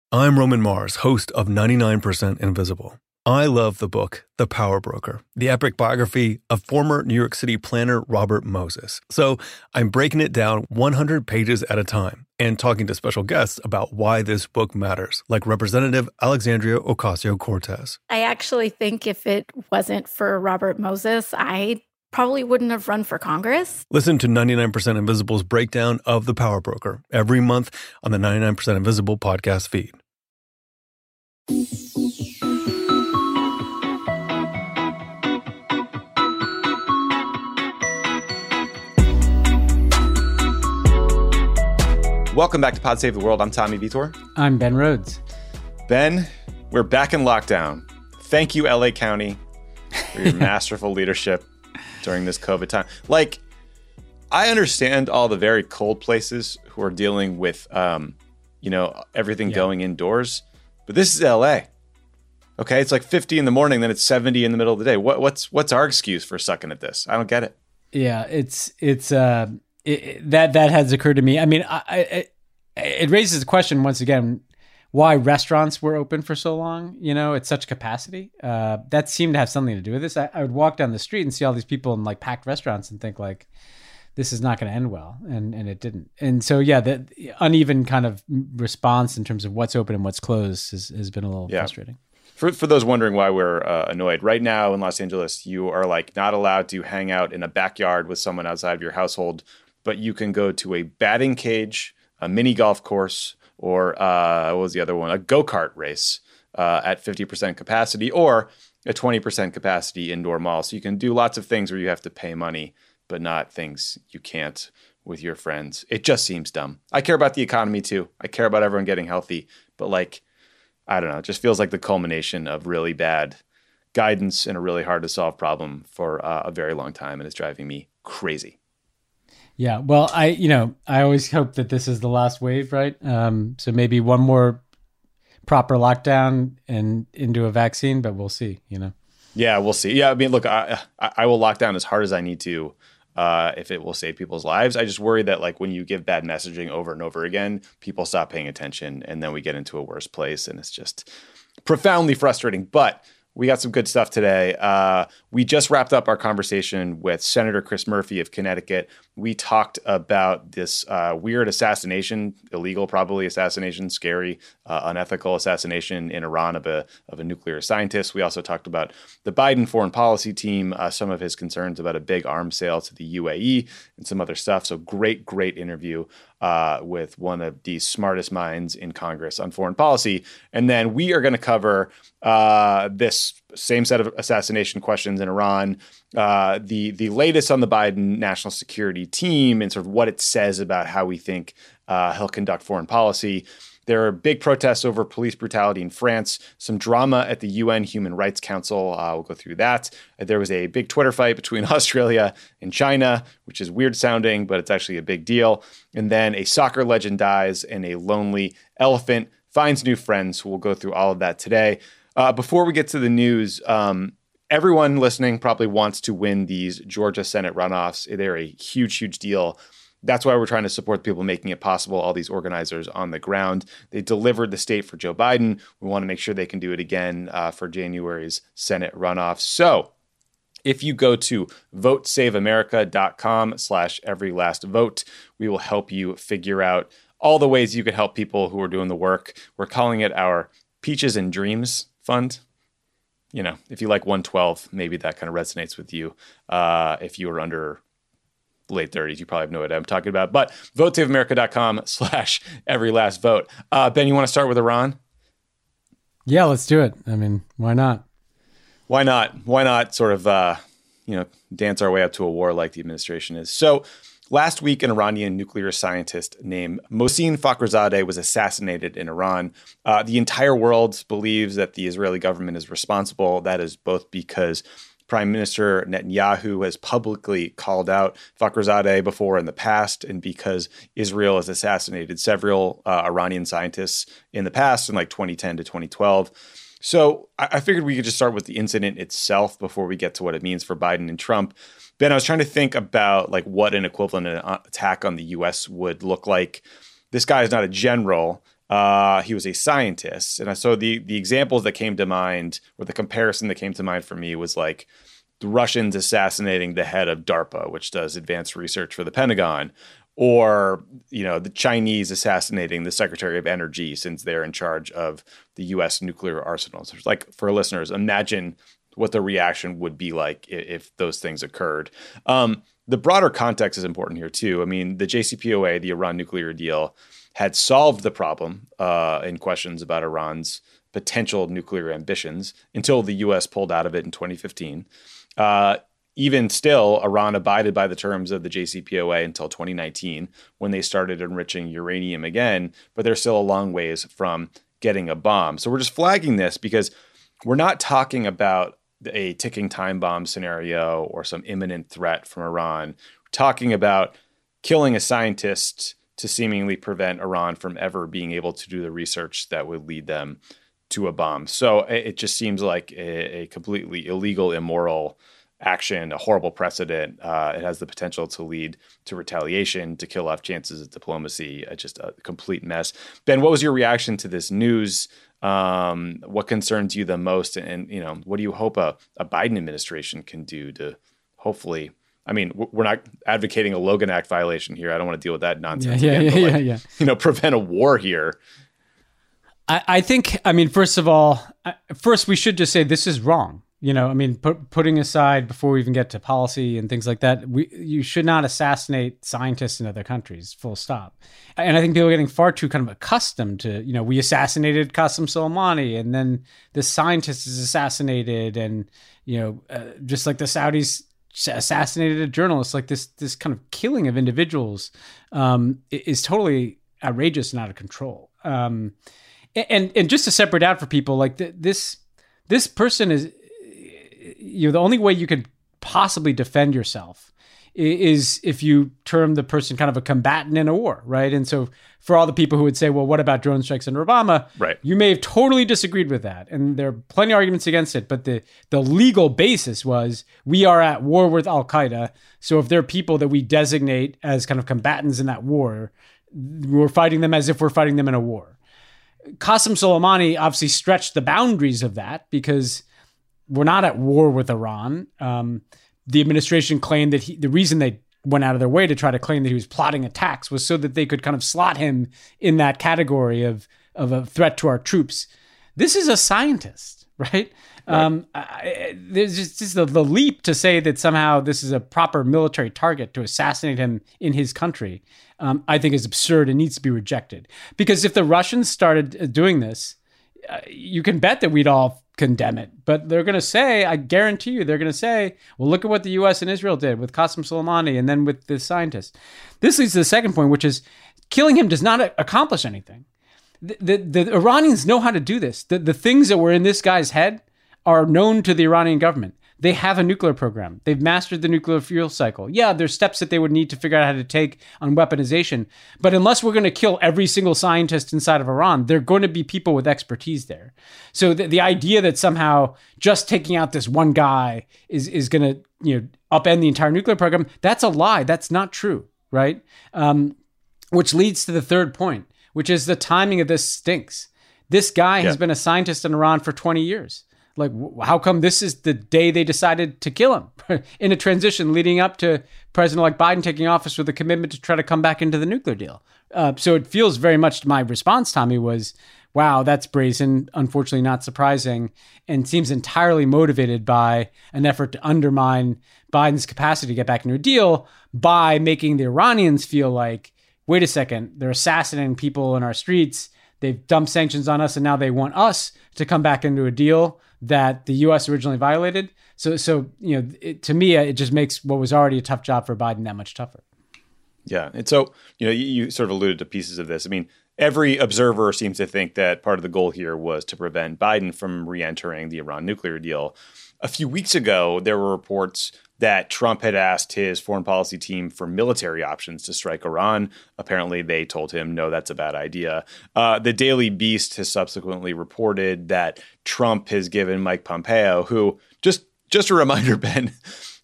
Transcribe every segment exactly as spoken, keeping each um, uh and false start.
I'm Roman Mars, host of ninety-nine percent Invisible. I love the book, The Power Broker, the epic biography of former New York City planner Robert Moses. So I'm breaking it down one hundred pages at a time and talking to special guests about why this book matters, like Representative Alexandria Ocasio-Cortez. I actually think if it wasn't for Robert Moses, I probably wouldn't have run for Congress. Listen to ninety-nine percent Invisible's breakdown of The Power Broker every month on the ninety-nine percent Invisible podcast feed. Welcome back to Pod Save the World. I'm Tommy Vitor. I'm Ben Rhodes. Ben, we're back in lockdown. Thank you, L A County, for your masterful leadership during this COVID time. Like, I understand all the very cold places who are dealing with, um, you know, everything yeah. going indoors, but this is L A. Okay, it's like fifty in the morning, then it's seventy in the middle of the day. What, what's what's our excuse for sucking at this? I don't get it. Yeah, it's it's uh it, it, that that has occurred to me. I mean, I, I, it, it raises the question once again why restaurants were open for so long. You know, at such capacity. Uh, that seemed to have something to do with this. I, I would walk down the street and see all these people in like packed restaurants and think like, this is not going to end well, and and it didn't. And so yeah, the uneven kind of response in terms of what's open and what's closed has, has been a little yeah. frustrating. For for those wondering why we're uh, annoyed, right now in Los Angeles, you are like not allowed to hang out in a backyard with someone outside of your household, but you can go to a batting cage, a mini golf course, or uh, what was the other one? A go-kart race uh, at fifty percent capacity, or a twenty percent capacity indoor mall. So you can do lots of things where you have to pay money, but not things you can't with your friends. It just seems dumb. I care about the economy too. I care about everyone getting healthy, but like, I don't know, it just feels like the culmination of really bad guidance and a really hard to solve problem for uh, a very long time. And it's driving me crazy. Yeah. Well, I, you know, I always hope that this is the last wave, right? Um, so maybe one more proper lockdown and into a vaccine, but we'll see, you know? Yeah, we'll see. Yeah. I mean, look, I, I will lock down as hard as I need to uh, if it will save people's lives. I just worry that like when you give bad messaging over and over again, people stop paying attention and then we get into a worse place and it's just profoundly frustrating. But we got some good stuff today. Uh, we just wrapped up our conversation with Senator Chris Murphy of Connecticut. We talked about this uh, weird assassination, illegal probably assassination, scary, uh, unethical assassination in Iran of a of a nuclear scientist. We also talked about the Biden foreign policy team, uh, some of his concerns about a big arms sale to the U A E and some other stuff. So great, great interview uh, with one of the smartest minds in Congress on foreign policy. And then we are going to cover uh, this same set of assassination questions in Iran, uh, the the latest on the Biden national security team and sort of what it says about how we think uh, he'll conduct foreign policy. There are big protests over police brutality in France, some drama at the U N Human Rights Council. Uh, we'll go through that. There was a big Twitter fight between Australia and China, which is weird sounding, but it's actually a big deal. And then a soccer legend dies and a lonely elephant finds new friends. We'll go through all of that today. Uh, before we get to the news, um, everyone listening probably wants to win these Georgia Senate runoffs. They're a huge, huge deal. That's why we're trying to support the people making it possible, all these organizers on the ground. They delivered the state for Joe Biden. We want to make sure they can do it again uh, for January's Senate runoff. So if you go to votesaveamerica.com slash every last vote, we will help you figure out all the ways you can help people who are doing the work. We're calling it our Peaches and Dreams Fund. You know, if you like one twelve, maybe that kind of resonates with you. Uh, if you are under late thirties, you probably have no idea what I'm talking about. But votesaveamerica.com slash every last vote. Uh, Ben, you want to start with Iran? Yeah, let's do it. I mean, why not? Why not? Why not sort of, uh, you know, dance our way up to a war like the administration is? So last week, an Iranian nuclear scientist named Mohsen Fakhrizadeh was assassinated in Iran. Uh, the entire world believes that the Israeli government is responsible. That is both because Prime Minister Netanyahu has publicly called out Fakhrizadeh before in the past, and because Israel has assassinated several uh, Iranian scientists in the past in like twenty ten to twenty twelve. So I, I figured we could just start with the incident itself before we get to what it means for Biden and Trump. Ben, I was trying to think about like what an equivalent attack on the U S would look like. This guy is not a general, Uh, he was a scientist. And so the the examples that came to mind, or the comparison that came to mind for me, was like the Russians assassinating the head of DARPA, which does advanced research for the Pentagon, or, you know, the Chinese assassinating the Secretary of Energy since they're in charge of the U S nuclear arsenals. So like, for listeners, imagine what the reaction would be like if, if those things occurred. Um, the broader context is important here too. I mean, the J C P O A, the Iran nuclear deal, had solved the problem uh, in questions about Iran's potential nuclear ambitions until the U S pulled out of it in twenty fifteen. Uh, even still, Iran abided by the terms of the J C P O A until twenty nineteen, when they started enriching uranium again, but they're still a long ways from getting a bomb. So we're just flagging this because we're not talking about a ticking time bomb scenario or some imminent threat from Iran. We're talking about killing a scientist to seemingly prevent Iran from ever being able to do the research that would lead them to a bomb. So it just seems like a, a completely illegal, immoral action, a horrible precedent. Uh, it has the potential to lead to retaliation, to kill off chances of diplomacy. Uh, just a complete mess. Ben, what was your reaction to this news? Um, what concerns you the most? And, you know, what do you hope a, a Biden administration can do to hopefully, I mean, we're not advocating a Logan Act violation here. I don't want to deal with that nonsense. Yeah, again, yeah, but yeah, like, yeah, yeah. You know, prevent a war here. I, I think, I mean, first of all, first we should just say this is wrong. You know, I mean, put, putting aside before we even get to policy and things like that, we you should not assassinate scientists in other countries, full stop. And I think people are getting far too kind of accustomed to, you know, we assassinated Qasem Soleimani and then the scientist is assassinated, and, you know, uh, just like the Saudis assassinated a journalist, like this this kind of killing of individuals um, is totally outrageous and out of control. Um, and and just to separate out for people, like th- this this person is, you know, the only way you could possibly defend yourself is if you term the person kind of a combatant in a war, right? And so for all the people who would say, well, what about drone strikes under Obama? Right. You may have totally disagreed with that. And there are plenty of arguments against it. But the, the legal basis was we are at war with al-Qaeda. So if there are people that we designate as kind of combatants in that war, we're fighting them as if we're fighting them in a war. Qasem Soleimani obviously stretched the boundaries of that because we're not at war with Iran. Um, the administration claimed that he, the reason they went out of their way to try to claim that he was plotting attacks was so that they could kind of slot him in that category of, of a threat to our troops. This is a scientist, right? right. Um, I, there's just, just the, the leap to say that somehow this is a proper military target to assassinate him in his country, um, I think is absurd and needs to be rejected. Because if the Russians started doing this, uh, you can bet that we'd all condemn it, but they're going to say, I guarantee you, they're going to say, well, look at what the U S and Israel did with Qasem Soleimani and then with this scientist. This leads to the second point, which is killing him does not accomplish anything. The, the, the Iranians know how to do this. The, the things that were in this guy's head are known to the Iranian government. They have a nuclear program. They've mastered the nuclear fuel cycle. Yeah, there's steps that they would need to figure out how to take on weaponization. But unless we're going to kill every single scientist inside of Iran, there are going to be people with expertise there. So the, the idea that somehow just taking out this one guy is, is going to, you know, upend the entire nuclear program, that's a lie. That's not true, right? Um, which leads to the third point, which is the timing of this stinks. This guy yeah. has been a scientist in Iran for twenty years. Like, how come this is the day they decided to kill him in a transition leading up to President-elect Biden taking office with a commitment to try to come back into the nuclear deal? Uh, so it feels very much, my response, Tommy, was, wow, that's brazen, unfortunately not surprising, and seems entirely motivated by an effort to undermine Biden's capacity to get back into a deal by making the Iranians feel like, wait a second, they're assassinating people in our streets, they've dumped sanctions on us, and now they want us to come back into a deal that the U S originally violated. So, so you know, it, to me, it just makes what was already a tough job for Biden that much tougher. Yeah. And so, you know, you, you sort of alluded to pieces of this. I mean, every observer seems to think that part of the goal here was to prevent Biden from re-entering the Iran nuclear deal. A few weeks ago, there were reports that Trump had asked his foreign policy team for military options to strike Iran. Apparently, they told him, no, that's a bad idea. Uh, the Daily Beast has subsequently reported that Trump has given Mike Pompeo, who, just, just a reminder, Ben,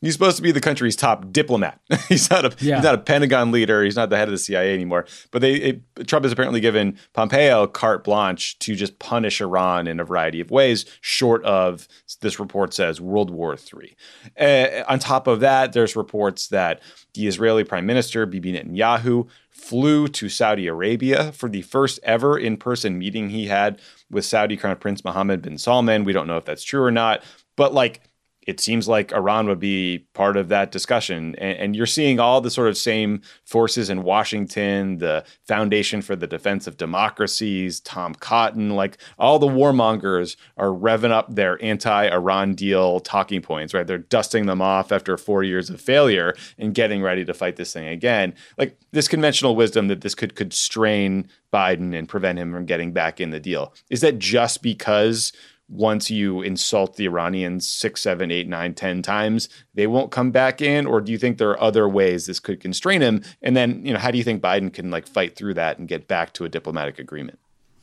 he's supposed to be the country's top diplomat. he's not a yeah. he's not a Pentagon leader. He's not the head of the C I A anymore. But they it, Trump has apparently given Pompeo carte blanche to just punish Iran in a variety of ways, short of, this report says, World War Three. Uh, on top of that, there's reports that the Israeli Prime Minister Bibi Netanyahu flew to Saudi Arabia for the first ever in-person meeting he had with Saudi Crown Prince Mohammed bin Salman. We don't know if that's true or not, but like, it seems like Iran would be part of that discussion. And, and you're seeing all the sort of same forces in Washington, the Foundation for the Defense of Democracies, Tom Cotton, like all the warmongers are revving up their anti-Iran deal talking points, right? They're dusting them off after four years of failure and getting ready to fight this thing again. Like this conventional wisdom that this could constrain Biden and prevent him from getting back in the deal. Is that just because once you insult the Iranians six, seven, eight, nine, ten times, they won't come back in? Or do you think there are other ways this could constrain him? And then, you know, how do you think Biden can like fight through that and get back to a diplomatic agreement?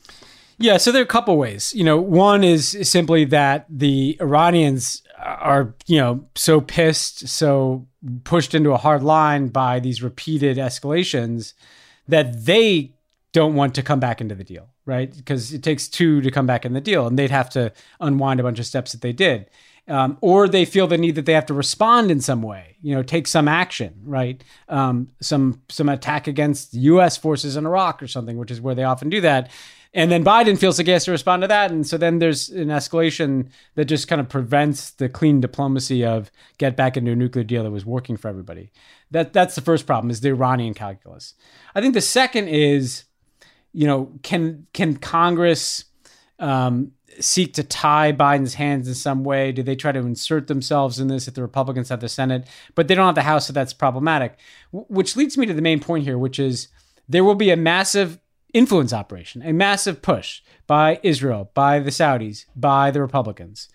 Yeah, so there are a couple ways. You know, one is simply that the Iranians are, you know, so pissed, so pushed into a hard line by these repeated escalations that they don't want to come back into the deal, right? Because it takes two to come back in the deal, and they'd have to unwind a bunch of steps that they did. Um, or they feel the need that they have to respond in some way, you know, take some action, right? Um, some some attack against U S forces in Iraq or something, which is where they often do that. And then Biden feels like he has to respond to that. And so then there's an escalation that just kind of prevents the clean diplomacy of get back into a nuclear deal that was working for everybody. That That's the first problem, is the Iranian calculus. I think the second is, you know, can can Congress um, seek to tie Biden's hands in some way? Do they try to insert themselves in this if the Republicans have the Senate, but they don't have the House, so that's problematic? W- which leads me to the main point here, which is there will be a massive influence operation, a massive push by Israel, by the Saudis, by the Republicans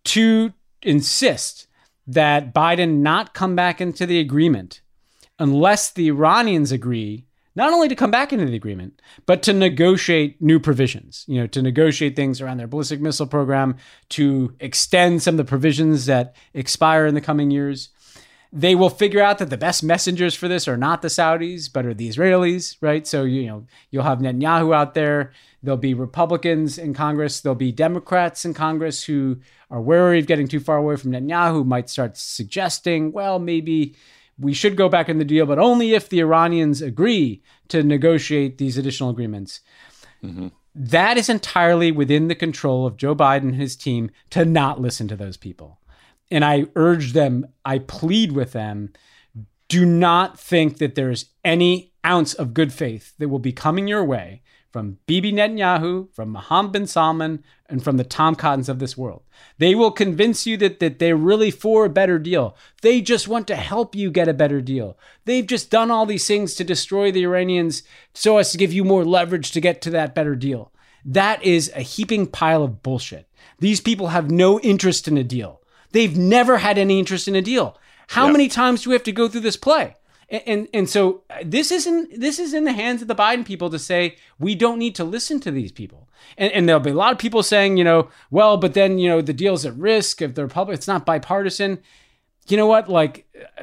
to insist that Biden not come back into the agreement unless the Iranians agree not only to come back into the agreement, but to negotiate new provisions, you know, to negotiate things around their ballistic missile program, to extend some of the provisions that expire in the coming years. They will figure out that the best messengers for this are not the Saudis, but are the Israelis, right? So, you know, you'll have Netanyahu out there. There'll be Republicans in Congress. There'll be Democrats in Congress who are wary of getting too far away from Netanyahu, who might start suggesting, well, maybe we should go back in the deal, but only if the Iranians agree to negotiate these additional agreements. Mm-hmm. That is entirely within the control of Joe Biden and his team to not listen to those people. And I urge them, I plead with them, do not think that there's any ounce of good faith that will be coming your way from Bibi Netanyahu, from Mohammed bin Salman, and from the Tom Cottons of this world. They will convince you that, that they're really for a better deal. They just want to help you get a better deal. They've just done all these things to destroy the Iranians so as to give you more leverage to get to that better deal. That is a heaping pile of bullshit. These people have no interest in a deal. They've never had any interest in a deal. How yep. many times do we have to go through this play? And, and and so this is in this is in the hands of the Biden people to say we don't need to listen to these people. And, and there'll be a lot of people saying, you know, well, but then, you know, the deal's at risk if the Republic, it's not bipartisan. You know what? Like,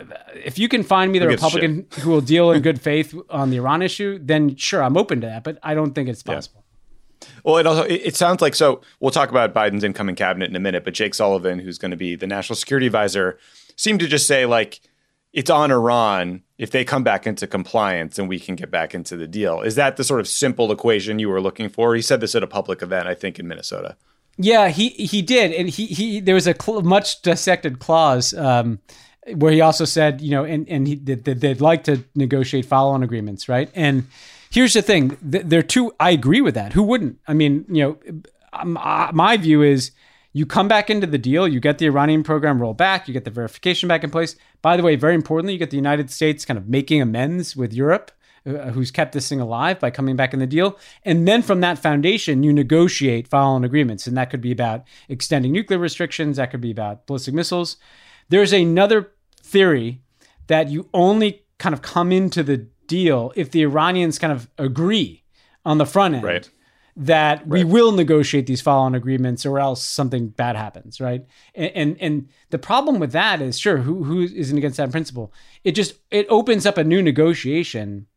if you can find me the Republican who will deal in good faith on the Iran issue, then sure, I'm open to that. But I don't think it's possible. Yeah. Well, it also it, it sounds like, so we'll talk about Biden's incoming cabinet in a minute, but Jake Sullivan, who's going to be the national security advisor, seemed to just say, like, it's on Iran. If they come back into compliance, then we can get back into the deal. Is that the sort of simple equation you were looking for? He said this at a public event, I think, in Minnesota. Yeah, he he did, and he he there was a cl- much dissected clause um, where he also said, you know, and and he, that they'd like to negotiate follow-on agreements, right? And here's the thing: there are two. I agree with that. Who wouldn't? I mean, you know, my view is, you come back into the deal, you get the Iranian program rolled back, you get the verification back in place. By the way, very importantly, you get the United States kind of making amends with Europe, uh, who's kept this thing alive by coming back in the deal. And then from that foundation, you negotiate follow-on agreements. And that could be about extending nuclear restrictions. That could be about ballistic missiles. There's another theory that you only kind of come into the deal if the Iranians kind of agree on the front end. Right. that right. we will negotiate these follow-on agreements or else something bad happens, right? And and, and the problem with that is, sure, who who isn't against that principle? It just, it opens up a new negotiation.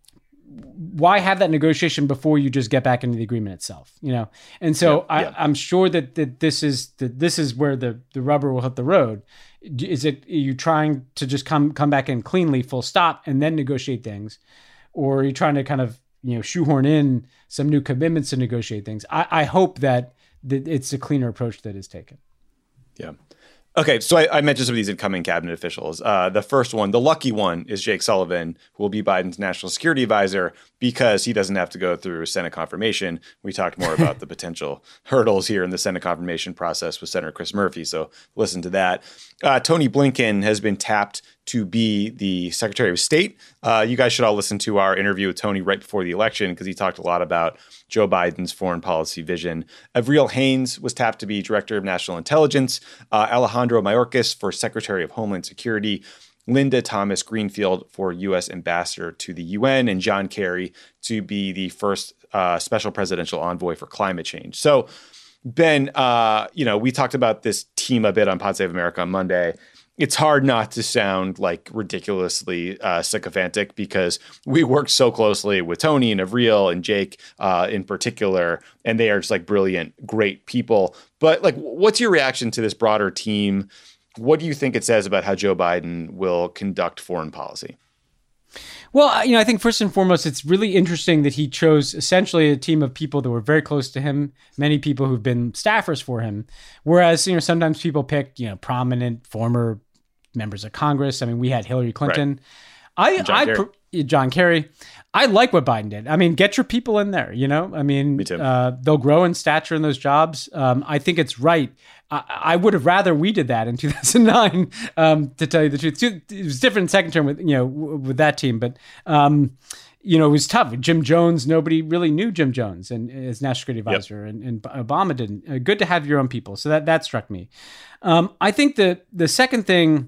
Why have that negotiation before you just get back into the agreement itself, you know? And so yeah, I, yeah. I'm sure that, that this is that this is where the, the rubber will hit the road. Is it, are you trying to just come come back in cleanly, full stop, and then negotiate things? Or are you trying to kind of, you know, shoehorn in some new commitments to negotiate things? I, I hope that, that it's a cleaner approach that is taken. Yeah. Okay, so I, I mentioned some of these incoming cabinet officials. Uh, the first one, the lucky one, is Jake Sullivan, who will be Biden's national security advisor because he doesn't have to go through Senate confirmation. We talked more about the potential hurdles here in the Senate confirmation process with Senator Chris Murphy, so listen to that. Uh, Tony Blinken has been tapped to be the Secretary of State. Uh, you guys should all listen to our interview with Tony right before the election because he talked a lot about Joe Biden's foreign policy vision. Avril Haines was tapped to be Director of National Intelligence, uh, Alejandro Mayorkas for Secretary of Homeland Security, Linda Thomas Greenfield for U S Ambassador to the U N, and John Kerry to be the first uh, Special Presidential Envoy for Climate Change. So, Ben, uh, you know, we talked about this team a bit on Pod Save America on Monday. It's hard not to sound like ridiculously uh, sycophantic because we worked so closely with Tony and Avril and Jake uh, in particular, and they are just like brilliant, great people. But like, what's your reaction to this broader team? What do you think it says about how Joe Biden will conduct foreign policy? Well, you know, I think first and foremost, it's really interesting that he chose essentially a team of people that were very close to him, many people who've been staffers for him. Whereas, you know, sometimes people pick, you know, prominent former members of Congress. I mean, we had Hillary Clinton. Right. I, John I, Kerry. John Kerry. I like what Biden did. I mean, get your people in there, you know? I mean, Me too. Uh, they'll grow in stature in those jobs. Um, I think it's right. I, I would have rather we did that in two thousand nine, um, to tell you the truth. It was different in second term with, you know, with that team, but, um, you know, it was tough. Jim Jones, nobody really knew Jim Jones and as national security advisor, yep. and, and Obama didn't. Uh, good to have your own people. So that, that struck me. Um, I think the, the second thing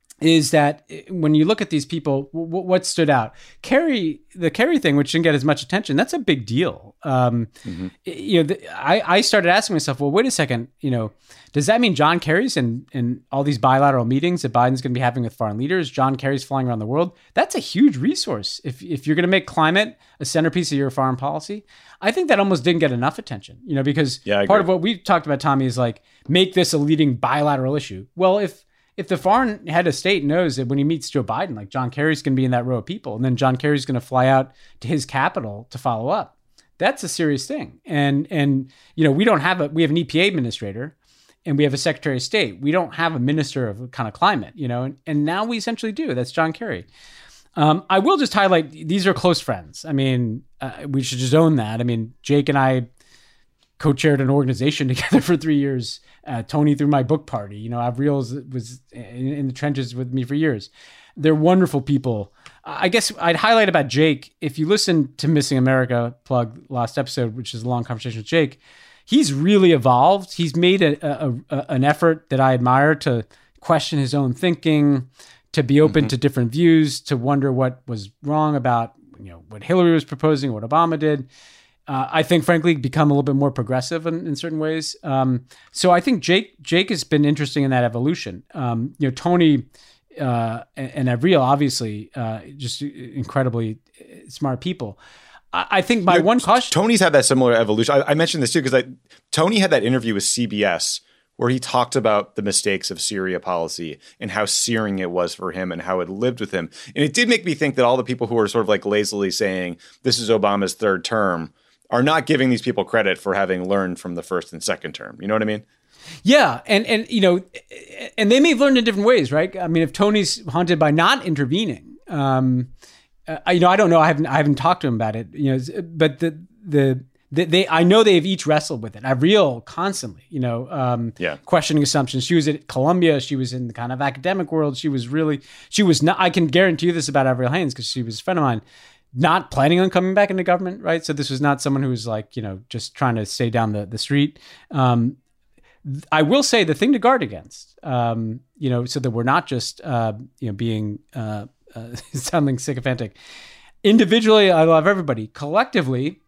is that when you look at these people, w- what stood out? Kerry, the Kerry thing, which didn't get as much attention, that's a big deal. Um, mm-hmm. You know, the, I, I started asking myself, well, wait a second, you know, does that mean John Kerry's in, in all these bilateral meetings that Biden's going to be having with foreign leaders? John Kerry's flying around the world. That's a huge resource. If if you're going to make climate a centerpiece of your foreign policy, I think that almost didn't get enough attention, you know, because yeah, part of what we've talked about, Tommy, is like, make this a leading bilateral issue. Well, if If the foreign head of state knows that when he meets Joe Biden, like John Kerry's going to be in that row of people, and then John Kerry's going to fly out to his capital to follow up, that's a serious thing. And, and you know, we don't have a, we have an E P A administrator and we have a Secretary of State. We don't have a minister of kind of climate, you know, and, and now we essentially do. That's John Kerry. Um, I will just highlight, these are close friends. I mean, uh, we should just own that. I mean, Jake and I co-chaired an organization together for three years. Uh, Tony threw my book party. You know, Avril was in, in the trenches with me for years. They're wonderful people. I guess I'd highlight about Jake. If you listen to Missing America, plug last episode, which is a long conversation with Jake, he's really evolved. He's made a, a, a, an effort that I admire to question his own thinking, to be open mm-hmm. to different views, to wonder what was wrong about, you know, what Hillary was proposing, what Obama did. Uh, I think, frankly, become a little bit more progressive in, in certain ways. Um, so I think Jake Jake has been interesting in that evolution. Um, you know, Tony uh, and, and Avril, obviously, uh, just incredibly smart people. I, I think my you know, one caution... Tony's had that similar evolution. I, I mentioned this too because Tony had that interview with C B S where he talked about the mistakes of Syria policy and how searing it was for him and how it lived with him. And it did make me think that all the people who are sort of like lazily saying this is Obama's third term are not giving these people credit for having learned from the first and second term. You know what I mean? Yeah. And, and you know, and they may have learned in different ways, right? I mean, if Tony's haunted by not intervening, um, uh, you know, I don't know. I haven't, I haven't talked to him about it, you know, but the, the, the they, I know they've each wrestled with it. Avril constantly, you know, um, yeah. questioning assumptions. She was at Columbia. She was in the kind of academic world. She was really, she was not, I can guarantee you this about Avril Haines because she was a friend of mine, not planning on coming back into government, right? So this was not someone who was like, you know, just trying to stay down the, the street. Um, I will say the thing to guard against, um, you know, so that we're not just, uh, you know, being, uh, uh, sounding sycophantic. Individually, I love everybody. Collectively,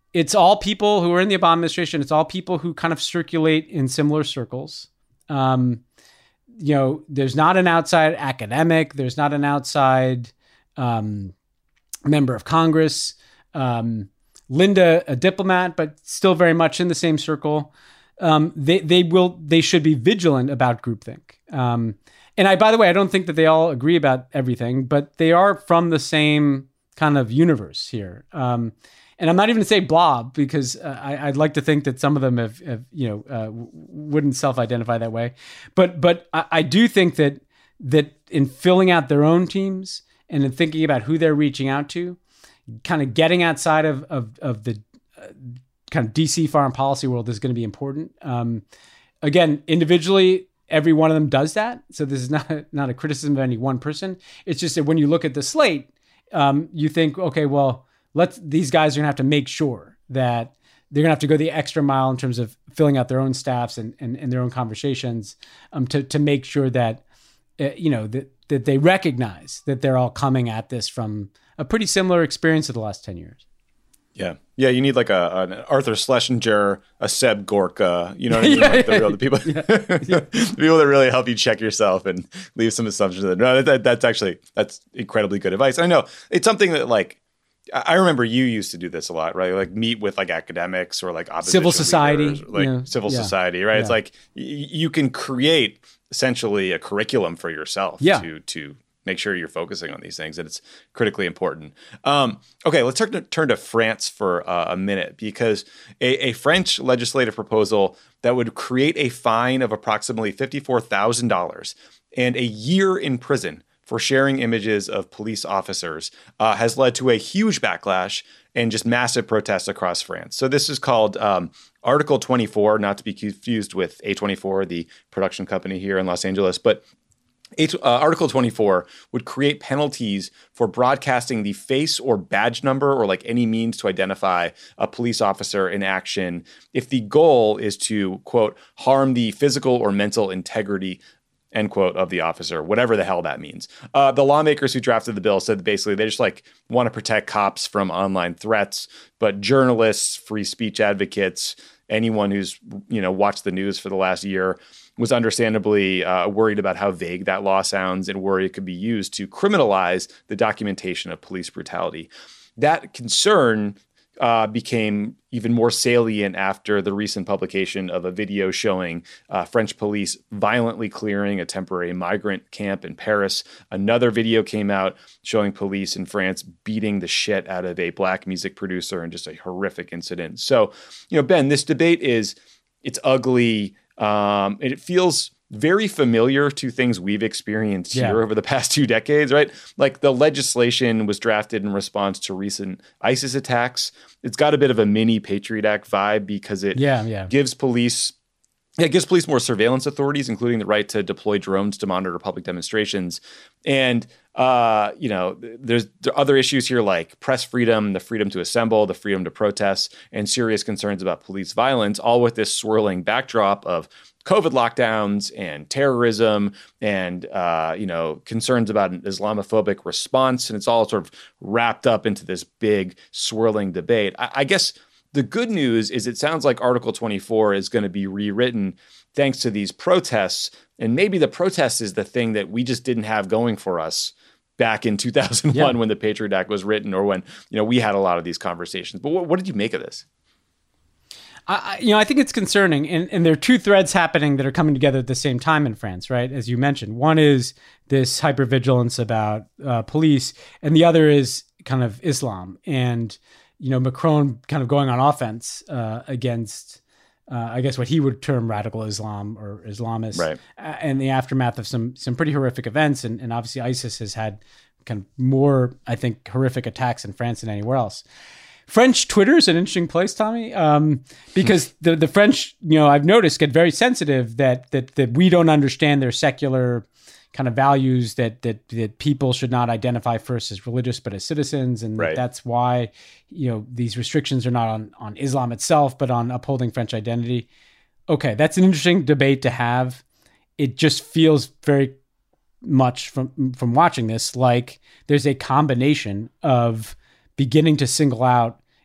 it's all people who are in the Obama administration. It's all people who kind of circulate in similar circles. Um, you know, there's not an outside academic. There's not an outside um, member of Congress. Um, Linda, a diplomat, but still very much in the same circle. Um, they they will they should be vigilant about groupthink. Um, and I, by the way, I don't think that they all agree about everything, but they are from the same kind of universe here. Um, and I'm not even to say blob, because uh, I, I'd like to think that some of them have, have you know, uh, w- wouldn't self-identify that way. But but I, I do think that that in filling out their own teams and in thinking about who they're reaching out to, kind of getting outside of of, of the uh, kind of D C foreign policy world is going to be important. Um, again, individually, every one of them does that. So this is not, not a criticism of any one person. It's just that when you look at the slate, um, you think, okay, well, let's, these guys are gonna have to make sure that they're gonna have to go the extra mile in terms of filling out their own staffs and, and, and their own conversations um, to, to make sure that, uh, you know, that, that they recognize that they're all coming at this from a pretty similar experience of the last ten years. Yeah. Yeah, you need like a an Arthur Schlesinger, a Seb Gorka, you know what I mean? yeah, like the, real, the people yeah, yeah. the people that really help you check yourself and leave some assumptions in. No, that, that's actually, that's incredibly good advice. I know it's something that like, I remember you used to do this a lot, right? Like meet with like academics or like opposition civil society, leaders, like you know, civil yeah, society, right? yeah. It's like y- you can create essentially a curriculum for yourself Yeah. to to make sure you're focusing on these things, and it's critically important. Um, okay, let's turn to, turn to France for uh, a minute, because a, a French legislative proposal that would create a fine of approximately fifty-four thousand dollars and a year in prison for sharing images of police officers uh, has led to a huge backlash and just massive protests across France. So this is called um, Article twenty-four, not to be confused with A twenty-four, the production company here in Los Angeles, but Uh, Article twenty-four would create penalties for broadcasting the face or badge number or like any means to identify a police officer in action if the goal is to, quote, harm the physical or mental integrity, end quote, of the officer, whatever the hell that means. Uh, the lawmakers who drafted the bill said that basically they just like want to protect cops from online threats, but journalists, free speech advocates, anyone who's, you know, watched the news for the last year was understandably uh, worried about how vague that law sounds and worry it could be used to criminalize the documentation of police brutality. That concern uh, became even more salient after the recent publication of a video showing uh, French police violently clearing a temporary migrant camp in Paris. Another video came out showing police in France beating the shit out of a black music producer in just a horrific incident. So, you know, Ben, this debate is, it's ugly. Um, and it feels very familiar to things we've experienced Yeah. here over the past two decades, right? Like the legislation was drafted in response to recent ISIS attacks. It's got a bit of a mini Patriot Act vibe because it Yeah, yeah. gives police Yeah, it gives police more surveillance authorities, including the right to deploy drones to monitor public demonstrations. And, uh, you know, there's there are other issues here like press freedom, the freedom to assemble, the freedom to protest, and serious concerns about police violence, all with this swirling backdrop of COVID lockdowns and terrorism and, uh, you know, concerns about an Islamophobic response. And it's all sort of wrapped up into this big swirling debate. I, I guess the good news is it sounds like Article twenty-four is going to be rewritten thanks to these protests. And maybe the protest is the thing that we just didn't have going for us back in two thousand one Yeah. when the Patriot Act was written, or when, you know, we had a lot of these conversations. But what, what did you make of this? I, you know, I think it's concerning, and, and there are two threads happening that are coming together at the same time in France, right? As you mentioned, one is this hypervigilance about uh, police, and the other is kind of Islam, and you know, Macron kind of going on offense uh, against, uh, I guess, what he would term radical Islam or Islamists, Right. uh, in the aftermath of some some pretty horrific events, and, and obviously ISIS has had kind of more, I think, horrific attacks in France than anywhere else. French Twitter is an interesting place, Tommy, um, because the the French, you know, I've noticed get very sensitive that that that we don't understand their secular kind of values, that that that people should not identify first as religious but as citizens, and Right. that's why, you know, these restrictions are not on on Islam itself but on upholding French identity. Okay, that's an interesting debate to have. It just feels very much from from watching this like there's a combination of beginning to single out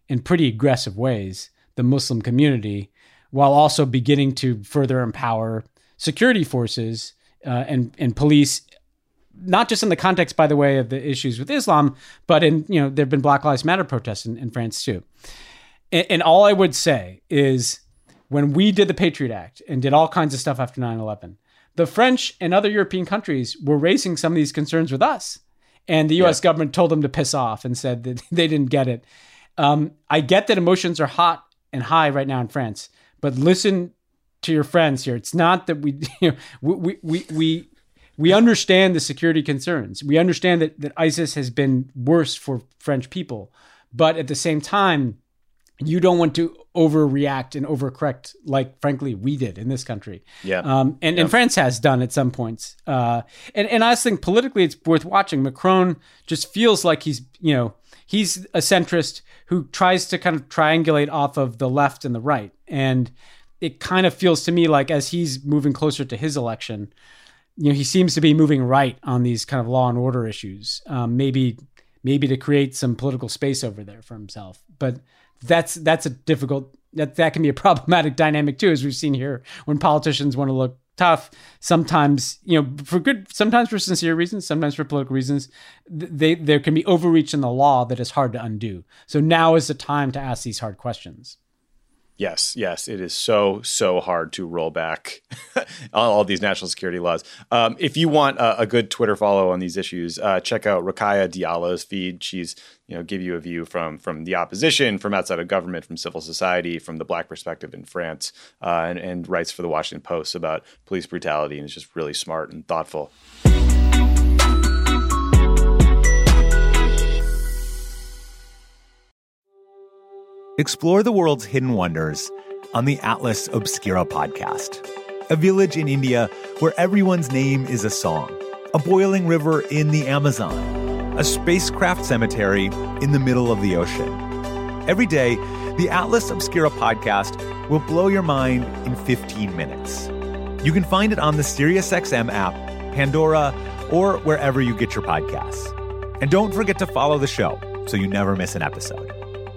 in pretty aggressive ways the Muslim community, while also beginning to further empower security forces uh, and and police, not just in the context, by the way, of the issues with Islam, but in, you know, there have been Black Lives Matter protests in, in France too. And, and all I would say is, when we did the Patriot Act and did all kinds of stuff after nine eleven, the French and other European countries were raising some of these concerns with us. And the U S yeah. government told them to piss off and said that they didn't get it. Um, I get that emotions are hot and high right now in France, but listen to your friends here. It's not that we, you know, we, we, we, we understand the security concerns. We understand that, that ISIS has been worse for French people, but at the same time, you don't want to overreact and overcorrect like, frankly, we did in this country. Yeah. Um, and, yeah. and France has done at some points. Uh, and, and I just think politically it's worth watching. Macron just feels like he's, you know, he's a centrist who tries to kind of triangulate off of the left and the right. And it kind of feels to me like as he's moving closer to his election, you know, he seems to be moving right on these kind of law and order issues, um, maybe maybe to create some political space over there for himself. But that's that's a difficult, that, that can be a problematic dynamic too, as we've seen here when politicians want to look tough. Sometimes, you know, for good, sometimes for sincere reasons, sometimes for political reasons, they there can be overreach in the law that is hard to undo. So now is the time to ask these hard questions. Yes, yes, it is so, so hard to roll back all, all these national security laws. Um, if you want a, a good Twitter follow on these issues, uh, check out Rokhaya Diallo's feed. She's, you know, give you a view from from the opposition, from outside of government, from civil society, from the Black perspective in France, uh, and, and writes for the Washington Post about police brutality, and is just really smart and thoughtful. Explore the world's hidden wonders on the Atlas Obscura podcast. A village in India where everyone's name is a song. A boiling river in the Amazon. A spacecraft cemetery in the middle of the ocean. Every day, the Atlas Obscura podcast will blow your mind in fifteen minutes. You can find it on the SiriusXM app, Pandora, or wherever you get your podcasts. And don't forget to follow the show so you never miss an episode.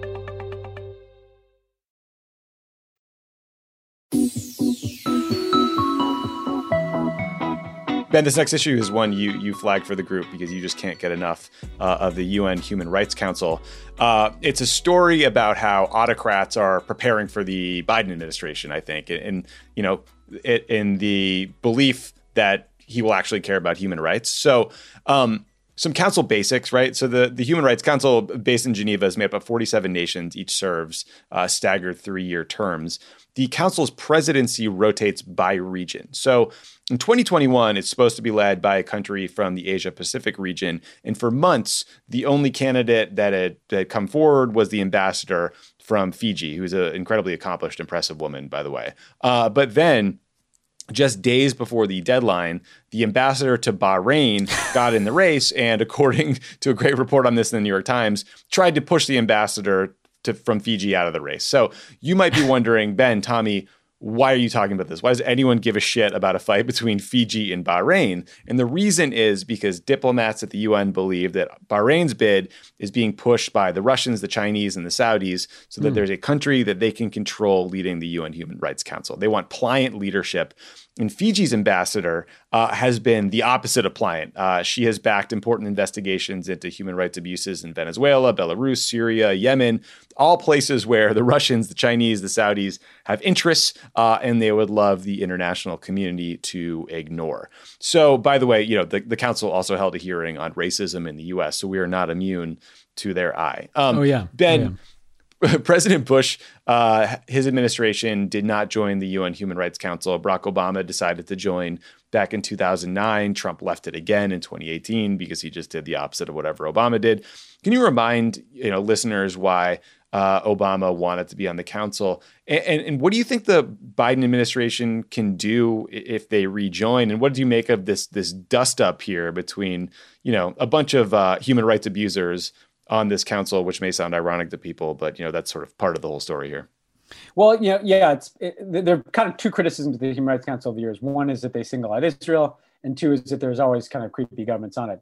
Ben, this next issue is one you you flagged for the group because you just can't get enough uh, of the U N Human Rights Council. Uh, it's a story about how autocrats are preparing for the Biden administration, I think, and, and you know, it, in the belief that he will actually care about human rights. So um, some council basics, right? So the, the Human Rights Council, based in Geneva, is made up of forty-seven nations. Each serves uh, staggered three-year terms. The council's presidency rotates by region. So in twenty twenty-one, it's supposed to be led by a country from the Asia-Pacific region. And for months, the only candidate that had, that had come forward was the ambassador from Fiji, who's an incredibly accomplished, impressive woman, by the way. Uh, but then, just days before the deadline, the ambassador to Bahrain got in the race, and according to a great report on this in the New York Times, tried to push the ambassador to, from Fiji out of the race. So you might be wondering, Ben, Tommy, why are you talking about this? Why does anyone give a shit about a fight between Fiji and Bahrain? And the reason is because diplomats at the U N believe that Bahrain's bid is being pushed by the Russians, the Chinese, and the Saudis so that mm. there's a country that they can control leading the U N Human Rights Council. They want pliant leadership. And Fiji's ambassador uh, has been the opposite of pliant. Uh, she has backed important investigations into human rights abuses in Venezuela, Belarus, Syria, Yemen, all places where the Russians, the Chinese, the Saudis have interests, uh, and they would love the international community to ignore. So, by the way, you know, the, the council also held a hearing on racism in the U S, so we are not immune to their eye. Um, oh, yeah. Ben, oh, yeah. President Bush, uh, his administration did not join the U N Human Rights Council. Barack Obama decided to join back in two thousand nine. Trump left it again in twenty eighteen because he just did the opposite of whatever Obama did. Can you remind, you know, listeners why uh, Obama wanted to be on the council? And, and, and what do you think the Biden administration can do if they rejoin? And what do you make of this this dust up here between, you know, a bunch of uh, human rights abusers on this council, which may sound ironic to people, but, you know, that's sort of part of the whole story here. Well, you know, yeah, it's it, there are kind of two criticisms of the Human Rights Council over the years. One is that they single out Israel, and two is that there's always kind of creepy governments on it.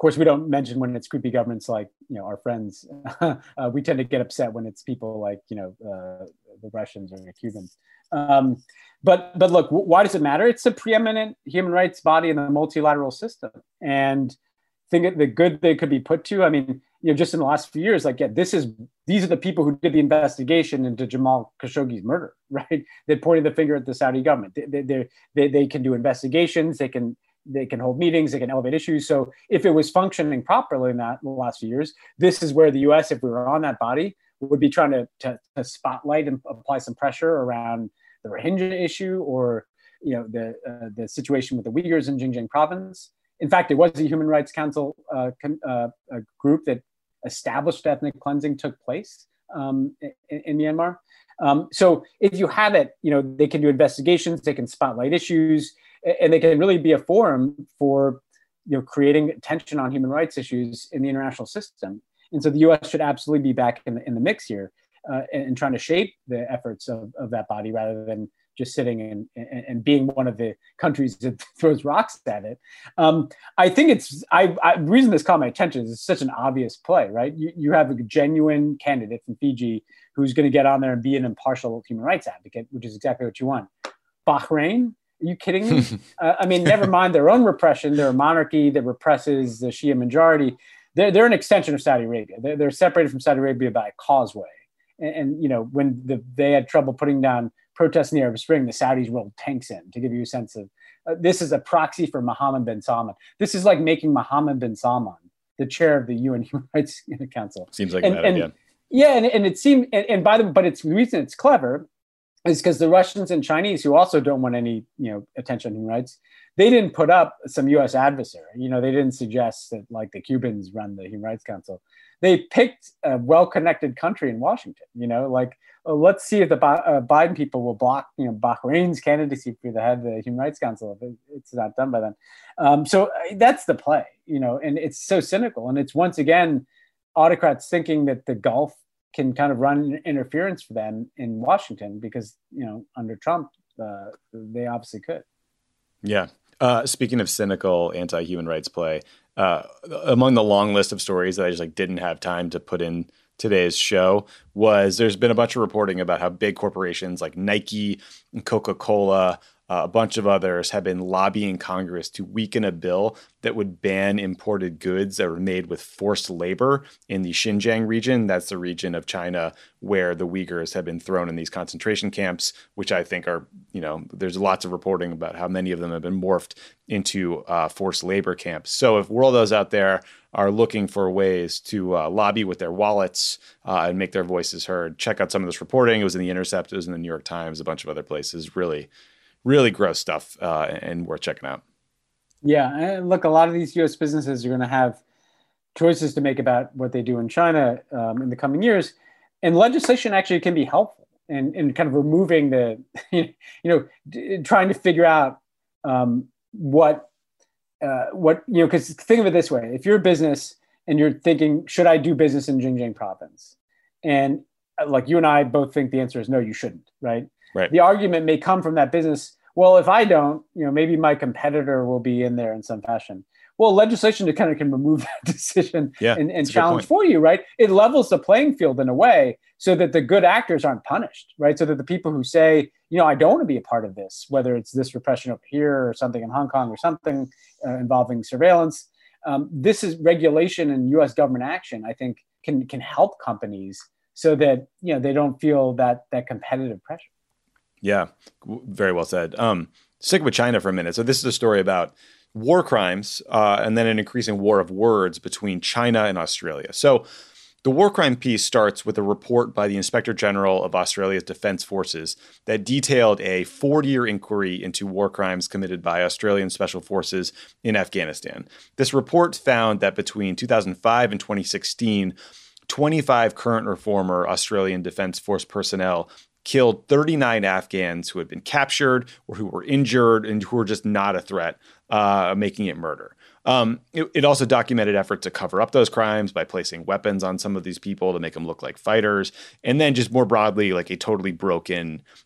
course, we don't mention when it's creepy governments like, you know, our friends. uh, we tend to get upset when it's people like, you know, uh, the Russians or the Cubans. Um, but but look, why does it matter? It's a preeminent human rights body in the multilateral system, and think of the good they could be put to. I mean, you know, just in the last few years, like, yeah, this is these are the people who did the investigation into Jamal Khashoggi's murder, right? They pointed the finger at the Saudi government. They they they, they can do investigations. They can. They can hold meetings, they can elevate issues. So if it was functioning properly in that in the last few years, this is where the U S, if we were on that body, would be trying to, to, to spotlight and apply some pressure around the Rohingya issue or, you know, the uh, the situation with the Uyghurs in Xinjiang province. In fact, it was the Human Rights Council uh, con, uh, a group that established ethnic cleansing took place um, in, in Myanmar. Um, so if you have it, you know, they can do investigations, they can spotlight issues, and they can really be a forum for, you know, creating attention on human rights issues in the international system. And so the U S should absolutely be back in the, in the mix here uh, and, and trying to shape the efforts of, of that body rather than just sitting and, and, and being one of the countries that throws rocks at it. Um, I think it's, I, I, the reason this caught my attention is it's such an obvious play, right? You, you have a genuine candidate from Fiji who's going to get on there and be an impartial human rights advocate, which is exactly what you want. Bahrain, are you kidding me? uh, I mean, never mind their own repression. They're a monarchy that represses the Shia majority. They're, they're an extension of Saudi Arabia. They're, they're separated from Saudi Arabia by a causeway. And, and you know, when the, they had trouble putting down protests in the Arab Spring, the Saudis rolled tanks in to give you a sense of, uh, this is a proxy for Mohammed bin Salman. This is like making Mohammed bin Salman the chair of the U N Human Rights Council. Seems like and, a bad and, idea. Yeah, and, and it seemed, and, and by the but it's the reason it's clever is because the Russians and Chinese, who also don't want any, you know, attention on human rights, they didn't put up some U S adversary. You know, they didn't suggest that like the Cubans run the Human Rights Council. They picked a well-connected country in Washington. You know, like uh, let's see if the uh, Biden people will block, you know, Bahrain's candidacy for the head of the Human Rights Council if it, it's not done by then. Um, so uh, that's the play, you know, and it's so cynical, and it's once again autocrats thinking that the Gulf can kind of run interference for them in Washington because, you know, under Trump, uh, they obviously could. Yeah. Uh, speaking of cynical anti-human rights play, uh, among the long list of stories that I just like didn't have time to put in today's show was there's been a bunch of reporting about how big corporations like Nike and Coca-Cola, Uh, a bunch of others have been lobbying Congress to weaken a bill that would ban imported goods that were made with forced labor in the Xinjiang region. That's the region of China where the Uyghurs have been thrown in these concentration camps, which I think are, you know, there's lots of reporting about how many of them have been morphed into uh, forced labor camps. So if worldos out there are looking for ways to uh, lobby with their wallets uh, and make their voices heard, check out some of this reporting. It was in The Intercept, it was in the New York Times, a bunch of other places. Really, really gross stuff uh, and worth checking out. Yeah, and look, a lot of these U S businesses are going to have choices to make about what they do in China um, in the coming years, and legislation actually can be helpful in, in kind of removing the, you know, d- trying to figure out um, what, uh, what you know, because think of it this way: if you're a business and you're thinking, should I do business in Xinjiang province? And uh, like you and I both think the answer is no, you shouldn't, right? Right. The argument may come from that business. Well, if I don't, you know, maybe my competitor will be in there in some fashion. Well, legislation to kind of can remove that decision yeah, and, and challenge for you, right? It levels the playing field in a way so that the good actors aren't punished, right? So that the people who say, you know, I don't want to be a part of this, whether it's this repression over here or something in Hong Kong or something uh, involving surveillance, um, this is regulation and U S government action, I think, can can help companies so that, you know, they don't feel that that competitive pressure. Yeah, very well said. Um, stick with China for a minute. So this is a story about war crimes uh, and then an increasing war of words between China and Australia. So the war crime piece starts with a report by the Inspector General of Australia's Defence Forces that detailed a four-year inquiry into war crimes committed by Australian Special Forces in Afghanistan. This report found that between two thousand five and twenty sixteen, twenty-five current or former Australian Defence Force personnel killed thirty-nine Afghans who had been captured or who were injured and who were just not a threat, uh, making it murder. Um, it, it also documented efforts to cover up those crimes by placing weapons on some of these people to make them look like fighters. And then just more broadly, like a totally broken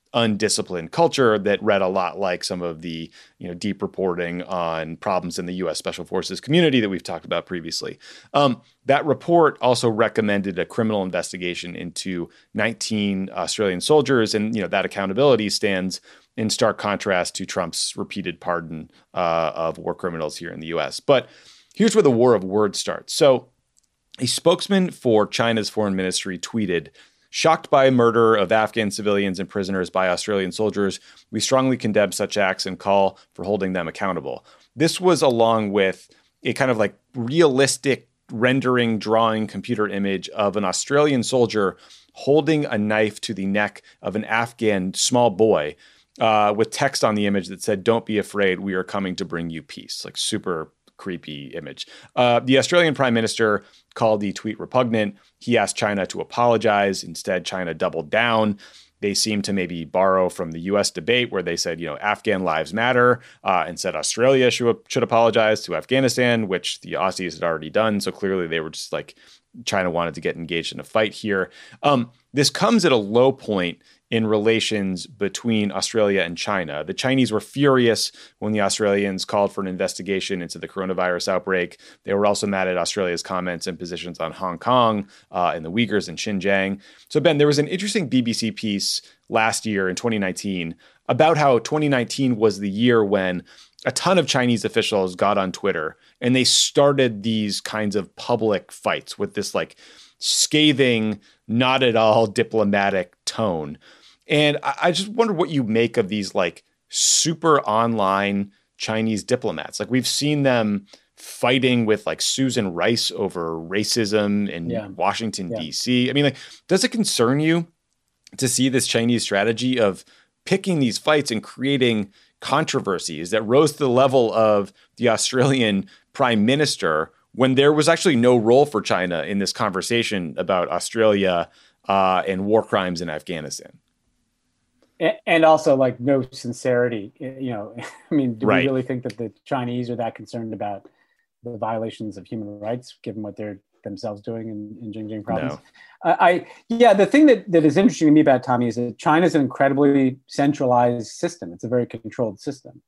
undisciplined culture that read a lot like some of the, you know, deep reporting on problems in the U S Special Forces community that we've talked about previously. Um, that report also recommended a criminal investigation into nineteen Australian soldiers, and you know that accountability stands in stark contrast to Trump's repeated pardon uh, of war criminals here in the U S. But here's where the war of words starts. So a spokesman for China's foreign ministry tweeted, "Shocked by murder of Afghan civilians and prisoners by Australian soldiers, we strongly condemn such acts and call for holding them accountable." This was along with a kind of like realistic rendering, drawing computer image of an Australian soldier holding a knife to the neck of an Afghan small boy uh, with text on the image that said, "Don't be afraid, we are coming to bring you peace." Like super creepy image. Uh, the Australian Prime Minister called the tweet repugnant. He asked China to apologize. Instead, China doubled down. They seemed to maybe borrow from the U S debate where they said, you know, Afghan lives matter, uh, and said Australia should, should apologize to Afghanistan, which the Aussies had already done. So clearly they were just like, China wanted to get engaged in a fight here. Um, this comes at a low point in relations between Australia and China. The Chinese were furious when the Australians called for an investigation into the coronavirus outbreak. They were also mad at Australia's comments and positions on Hong Kong uh, and the Uyghurs and Xinjiang. So, Ben, there was an interesting B B C piece last year in twenty nineteen about how twenty nineteen was the year when a ton of Chinese officials got on Twitter and they started these kinds of public fights with this like scathing, not at all diplomatic tone. And I just wonder what you make of these like super online Chinese diplomats. Like we've seen them fighting with like Susan Rice over racism in yeah. Washington, yeah. D C. I mean, like, does it concern you to see this Chinese strategy of picking these fights and creating controversies that rose to the level of the Australian Prime Minister when there was actually no role for China in this conversation about Australia uh, and war crimes in Afghanistan? And also, like, no sincerity. You know, I mean, do right. we really think that the Chinese are that concerned about the violations of human rights, given what they're themselves doing in, in Xinjiang province? No. Uh, I, yeah, the thing that, that is interesting to me about Tommy is that China is an incredibly centralized system. It's a very controlled system.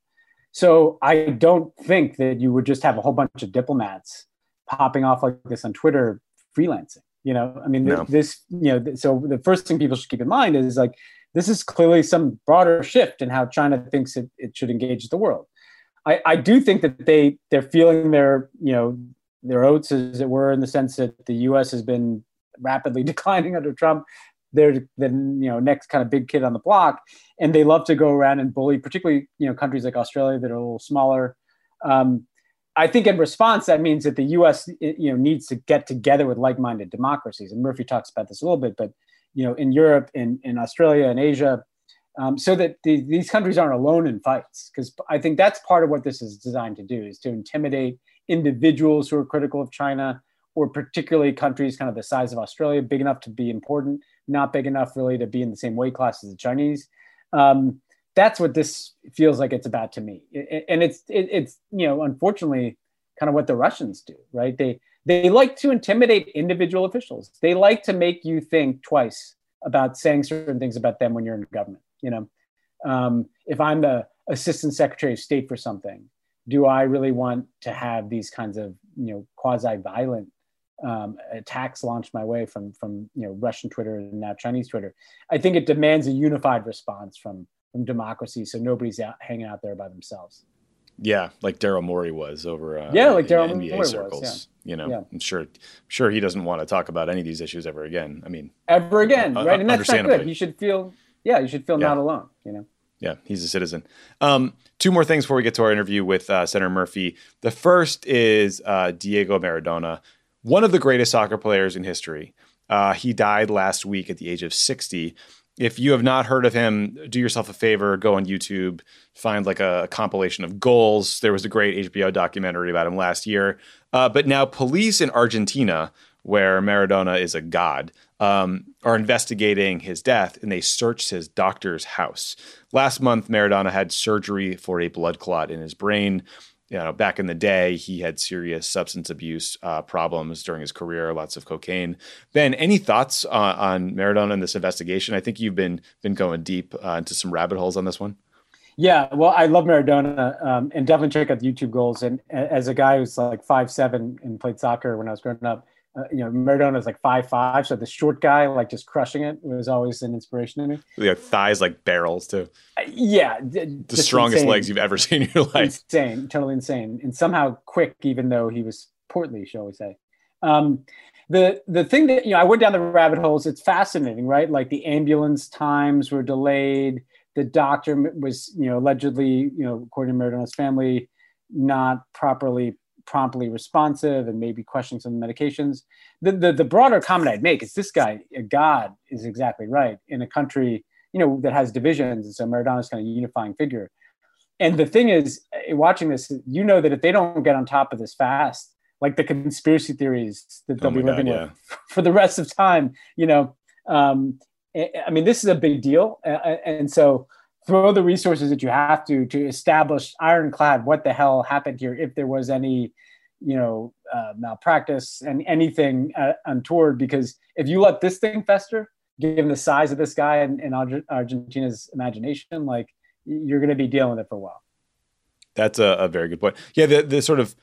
So I don't think that you would just have a whole bunch of diplomats popping off like this on Twitter freelancing. You know, I mean, no. this, you know, so the first thing people should keep in mind is like, this is clearly some broader shift in how China thinks it, it should engage the world. I, I do think that they they're feeling their you know their oats, as it were, in the sense that the U S has been rapidly declining under Trump. They're the you know next kind of big kid on the block, and they love to go around and bully, particularly you know countries like Australia that are a little smaller. Um, I think in response, that means that the U S you know needs to get together with like-minded democracies, and Murphy talks about this a little bit, but. You know, in Europe, in, in Australia, and Asia, um, so that the, these countries aren't alone in fights. Because I think that's part of what this is designed to do, is to intimidate individuals who are critical of China, or particularly countries kind of the size of Australia, big enough to be important, not big enough really to be in the same weight class as the Chinese. Um, that's what this feels like it's about to me. It, and it's, it, it's, you know, unfortunately, kind of what the Russians do, right? They, They like to intimidate individual officials. They like to make you think twice about saying certain things about them when you're in government. You know, um, if I'm the assistant secretary of state for something, do I really want to have these kinds of, you know, quasi-violent um, attacks launched my way from, from, you know, Russian Twitter and now Chinese Twitter? I think it demands a unified response from, from democracy, so nobody's out, hanging out there by themselves. Yeah, like Daryl Morey was over uh, yeah, like Daryl N B A Morey circles. Was, yeah. You know, yeah. I'm sure, sure he doesn't want to talk about any of these issues ever again. I mean, ever again, uh, right? And that's not good. You should feel, yeah, you should feel yeah. not alone. You know. Yeah, he's a citizen. Um, two more things before we get to our interview with uh, Senator Murphy. The first is uh, Diego Maradona, one of the greatest soccer players in history. Uh, he died last week at the age of sixty. If you have not heard of him, do yourself a favor, go on YouTube, find like a compilation of goals. There was a great H B O documentary about him last year. Uh, but now police in Argentina, where Maradona is a god, um, are investigating his death, and they searched his doctor's house. Last month, Maradona had surgery for a blood clot in his brain. you know, back in the day, he had serious substance abuse uh, problems during his career, lots of cocaine. Ben, any thoughts uh, on Maradona and this investigation? I think you've been been going deep uh, into some rabbit holes on this one. Yeah, well, I love Maradona, um, and definitely check out the YouTube goals. And as a guy who's like five seven and played soccer when I was growing up, uh, you know, Maradona is like five five, so the short guy like just crushing it was always an inspiration to me. Yeah, thighs like barrels too. Uh, yeah, d- the strongest insane. legs you've ever seen in your life. Insane, totally insane, and somehow quick, even though he was portly, shall we say. Um, the the thing that, you know, I went down the rabbit holes. It's fascinating, right? Like the ambulance times were delayed. The doctor was, you know, allegedly, you know, according to Maradona's family, not properly, promptly responsive and maybe questioning some medications. The, the the broader comment I'd make is this guy, God, is exactly right in a country, you know, that has divisions. And so Maradona's kind of a unifying figure. And the thing is, watching this, you know that if they don't get on top of this fast, like the conspiracy theories that they'll Oh be my living God, yeah. with for the rest of time, you know, um, I mean, this is a big deal. Uh, and so throw the resources that you have to, to establish ironclad what the hell happened here, if there was any, you know, uh, malpractice and anything uh, untoward, because if you let this thing fester, given the size of this guy and, and Arge- Argentina's imagination, like you're going to be dealing with it for a while. That's a, a very good point. Yeah, the, the sort of,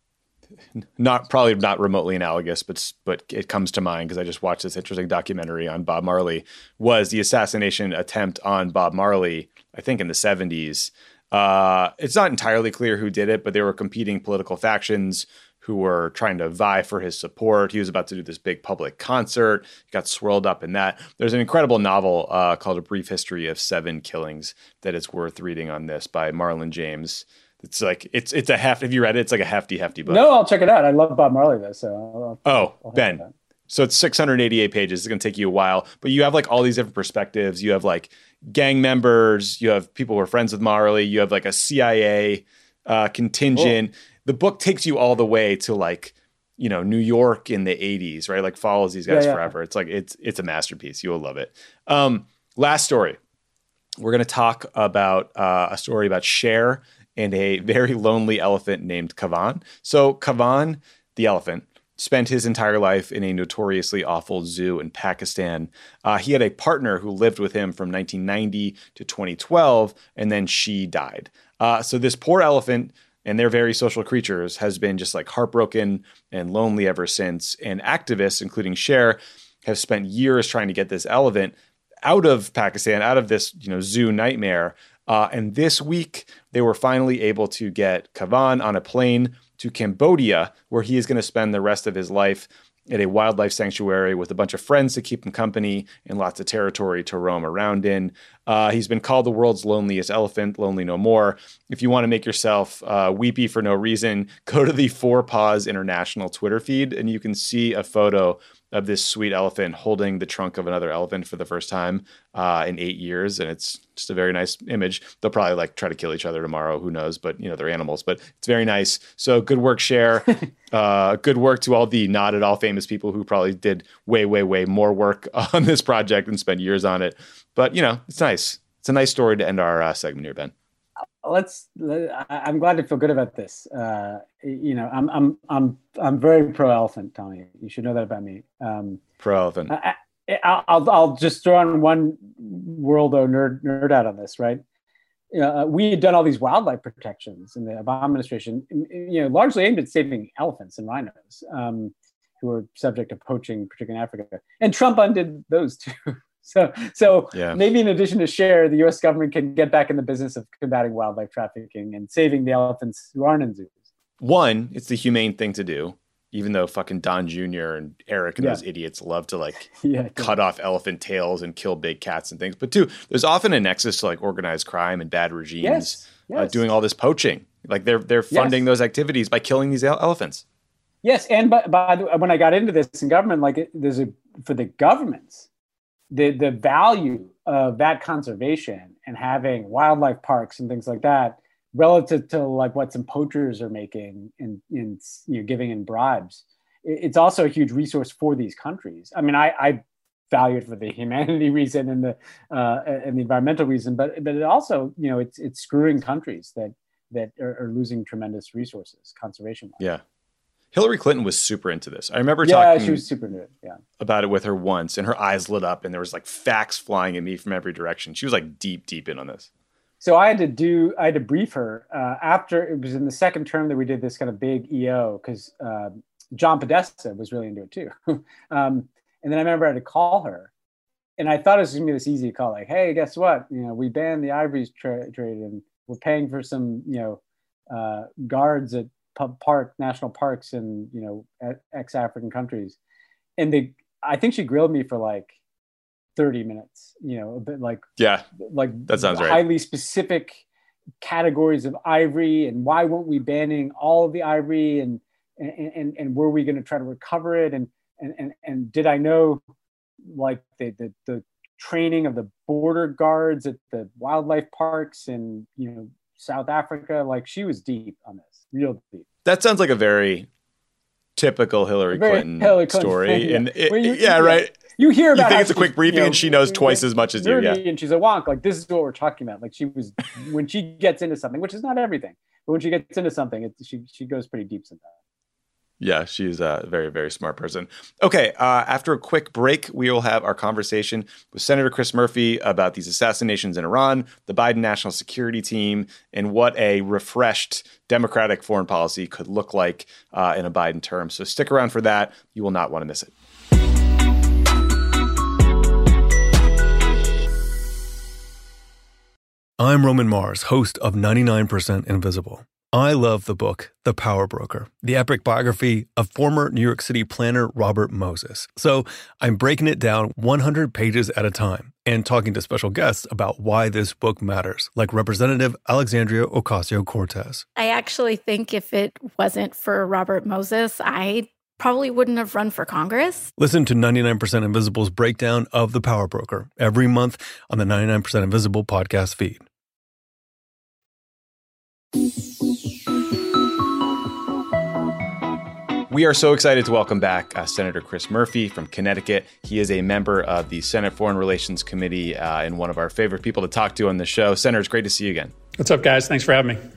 not probably not remotely analogous, but but it comes to mind because I just watched this interesting documentary on Bob Marley, was the assassination attempt on Bob Marley, I think in the seventies. Uh, it's not entirely clear who did it, but there were competing political factions who were trying to vie for his support. He was about to do this big public concert. He got swirled up in that. There's an incredible novel uh, called A Brief History of Seven Killings that is worth reading on this by Marlon James. It's like, it's it's a heft. Have you read it? It's like a hefty, hefty book. No, I'll check it out. I love Bob Marley though. So I'll, oh, I'll Ben. So it's six hundred eighty-eight pages. It's going to take you a while, but you have like all these different perspectives. You have like gang members. You have people who are friends with Marley. You have like a C I A uh, contingent. Cool. The book takes you all the way to like, you know, New York in the eighties, right? Like follows these guys yeah, yeah. forever. It's like, it's, it's a masterpiece. You will love it. Um, last story. We're going to talk about uh, a story about Cher and a very lonely elephant named Kavan. So Kavan, the elephant, spent his entire life in a notoriously awful zoo in Pakistan. Uh, he had a partner who lived with him from nineteen ninety to twenty twelve, and then she died. Uh, so this poor elephant, and they're very social creatures, has been just like heartbroken and lonely ever since. And activists, including Cher, have spent years trying to get this elephant out of Pakistan, out of this, you know, zoo nightmare. Uh, and this week, they were finally able to get Kavan on a plane to Cambodia, where he is going to spend the rest of his life at a wildlife sanctuary with a bunch of friends to keep him company and lots of territory to roam around in. Uh, he's been called the world's loneliest elephant, lonely no more. If you want to make yourself uh, weepy for no reason, go to the Four Paws International Twitter feed, and you can see a photo of this sweet elephant holding the trunk of another elephant for the first time uh, in eight years. And it's just a very nice image. They'll probably like try to kill each other tomorrow. Who knows? But, you know, they're animals, but it's very nice. So good work, Cher. uh, good work to all the not at all famous people who probably did way, way, way more work on this project and spent years on it. But, you know, it's nice. It's a nice story to end our uh, segment here, Ben. Let's. I'm glad to feel good about this. Uh, you know, I'm I'm I'm I'm very pro elephant, Tommy. You should know that about me. Um, pro elephant. I, I'll I'll just throw on one worldo nerd nerd out on this, right? Uh, we had done all these wildlife protections in the Obama administration, you know, largely aimed at saving elephants and rhinos, um, who are subject to poaching, particularly in Africa. And Trump undid those too. So, so yeah. Maybe in addition to Cher, the U S government can get back in the business of combating wildlife trafficking and saving the elephants who aren't in zoos. One, it's the humane thing to do, even though fucking Don Junior and Eric and yeah. those idiots love to like yeah, cut off elephant tails and kill big cats and things. But two, there's often a nexus to like organized crime and bad regimes yes. Yes. Uh, doing all this poaching. Like they're they're funding yes. those activities by killing these ele- elephants. Yes, and by, by the, when I got into this in government, like it, there's a for the governments. The the value of that conservation and having wildlife parks and things like that relative to like what some poachers are making and in, you know, giving in bribes, it's also a huge resource for these countries. I mean, I, I value it for the humanity reason and the uh, and the environmental reason, but but it also, you know, it's it's screwing countries that that are, are losing tremendous resources, conservation. Yeah. Hillary Clinton was super into this. I remember yeah, talking she was super into it. Yeah. about it with her once, and her eyes lit up, and there was like facts flying at me from every direction. She was like deep, deep in on this. So I had to do, I had to brief her uh, after it was in the second term that we did this kind of big E O, because uh, John Podesta was really into it too. um, and then I remember I had to call her, and I thought it was gonna be this easy call, like, hey, guess what? You know, we banned the ivory tra- trade, and we're paying for some, you know, uh, guards at park national parks in, you know, ex-African countries. And they, I think she grilled me for like thirty minutes, you know, a bit like, yeah, like that sounds right. Highly specific categories of ivory, and why weren't we banning all of the ivory, and and and, and were we going to try to recover it, and and and and did I know like the the the training of the border guards at the wildlife parks in, you know, South Africa? Like, she was deep on this, real deep. That sounds like a very typical Hillary very Clinton, Hillary Clinton story. yeah. And it, you, yeah, you, right. You hear about you think it's a quick briefing, you know, and she knows twice as much as you. Yeah, and she's a wonk. Like, this is what we're talking about. Like, she was when she gets into something, which is not everything, but when she gets into something, it, she she goes pretty deep sometimes. Yeah, she's a very, very smart person. Okay, uh, after a quick break, we will have our conversation with Senator Chris Murphy about these assassinations in Iran, the Biden National Security Team, and what a refreshed Democratic foreign policy could look like uh, in a Biden term. So stick around for that. You will not want to miss it. I'm Roman Mars, host of ninety-nine percent Invisible. I love the book, The Power Broker, the epic biography of former New York City planner Robert Moses. So I'm breaking it down one hundred pages at a time and talking to special guests about why this book matters, like Representative Alexandria Ocasio-Cortez. I actually think if it wasn't for Robert Moses, I probably wouldn't have run for Congress. Listen to ninety-nine percent Invisible's breakdown of The Power Broker every month on the ninety-nine percent Invisible podcast feed. We are so excited to welcome back uh, Senator Chris Murphy from Connecticut. He is a member of the Senate Foreign Relations Committee uh, and one of our favorite people to talk to on the show. Senator, it's great to see you again. What's up, guys? Thanks for having me.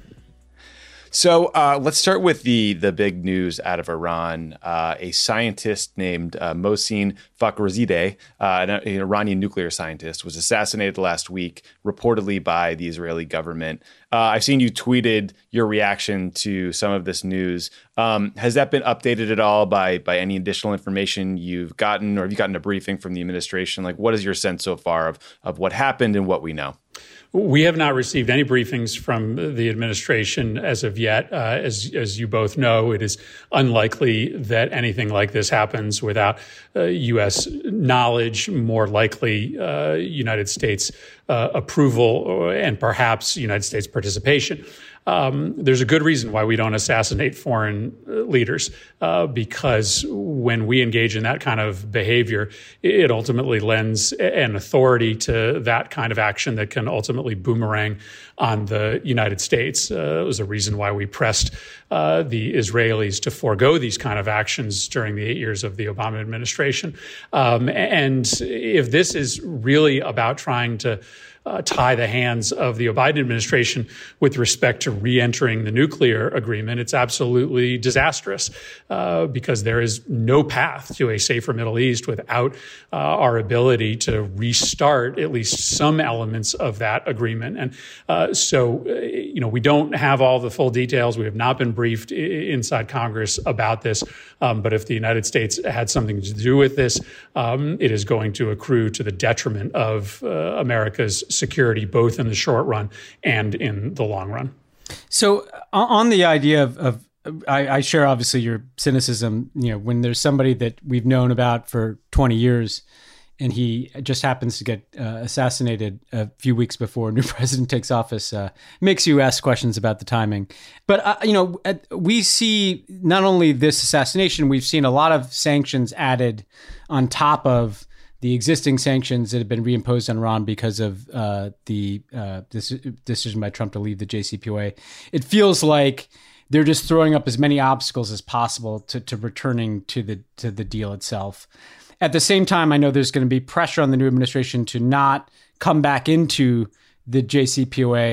So uh, let's start with the the big news out of Iran. Uh, a scientist named uh, Mohsen Fakhrizadeh, uh, an, an Iranian nuclear scientist, was assassinated last week, reportedly by the Israeli government. Uh, I've seen you tweeted your reaction to some of this news. Um, has that been updated at all by by any additional information you've gotten, or have you gotten a briefing from the administration? Like, what is your sense so far of of what happened and what we know? We have not received any briefings from the administration as of yet. Uh, as as you both know, it is unlikely that anything like this happens without uh, U S knowledge, more likely uh, United States uh, approval, or, and perhaps United States participation. Um, there's a good reason why we don't assassinate foreign leaders, uh, because when we engage in that kind of behavior, it ultimately lends an authority to that kind of action that can ultimately boomerang on the United States. Uh, it was a reason why we pressed uh, the Israelis to forego these kind of actions during the eight years of the Obama administration. Um, and if this is really about trying to Uh, tie the hands of the Biden administration with respect to re-entering the nuclear agreement, it's absolutely disastrous uh, because there is no path to a safer Middle East without uh, our ability to restart at least some elements of that agreement. And uh, so, uh, you know, we don't have all the full details. We have not been briefed I- inside Congress about this. Um, but if the United States had something to do with this, um, it is going to accrue to the detriment of uh, America's security, both in the short run and in the long run. So on the idea of, of I, I share obviously your cynicism, you know, when there's somebody that we've known about for twenty years and he just happens to get uh, assassinated a few weeks before a new president takes office, uh, makes you ask questions about the timing. But, uh, you know, we see not only this assassination, we've seen a lot of sanctions added on top of the existing sanctions that have been reimposed on Iran because of uh, the uh, this decision by Trump to leave the J C P O A. It feels like they're just throwing up as many obstacles as possible to, to returning to the to the deal itself. At the same time, I know there's going to be pressure on the new administration to not come back into the J C P O A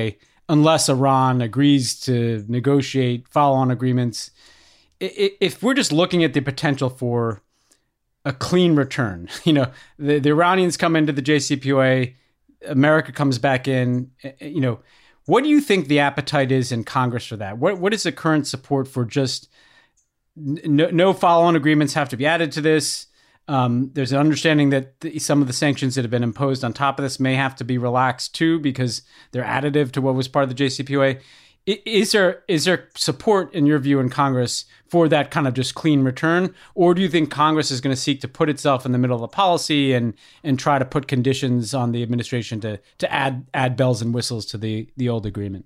unless Iran agrees to negotiate follow-on agreements. If we're just looking at the potential for a clean return, you know, the, the Iranians come into the J C P O A, America comes back in, you know, what do you think the appetite is in Congress for that? What What is the current support for just no, no follow-on agreements have to be added to this? Um, there's an understanding that the, some of the sanctions that have been imposed on top of this may have to be relaxed too, because they're additive to what was part of the J C P O A. Is there is there support, in your view, in Congress for that kind of just clean return? Or do you think Congress is going to seek to put itself in the middle of the policy and and try to put conditions on the administration to to add add bells and whistles to the, the old agreement?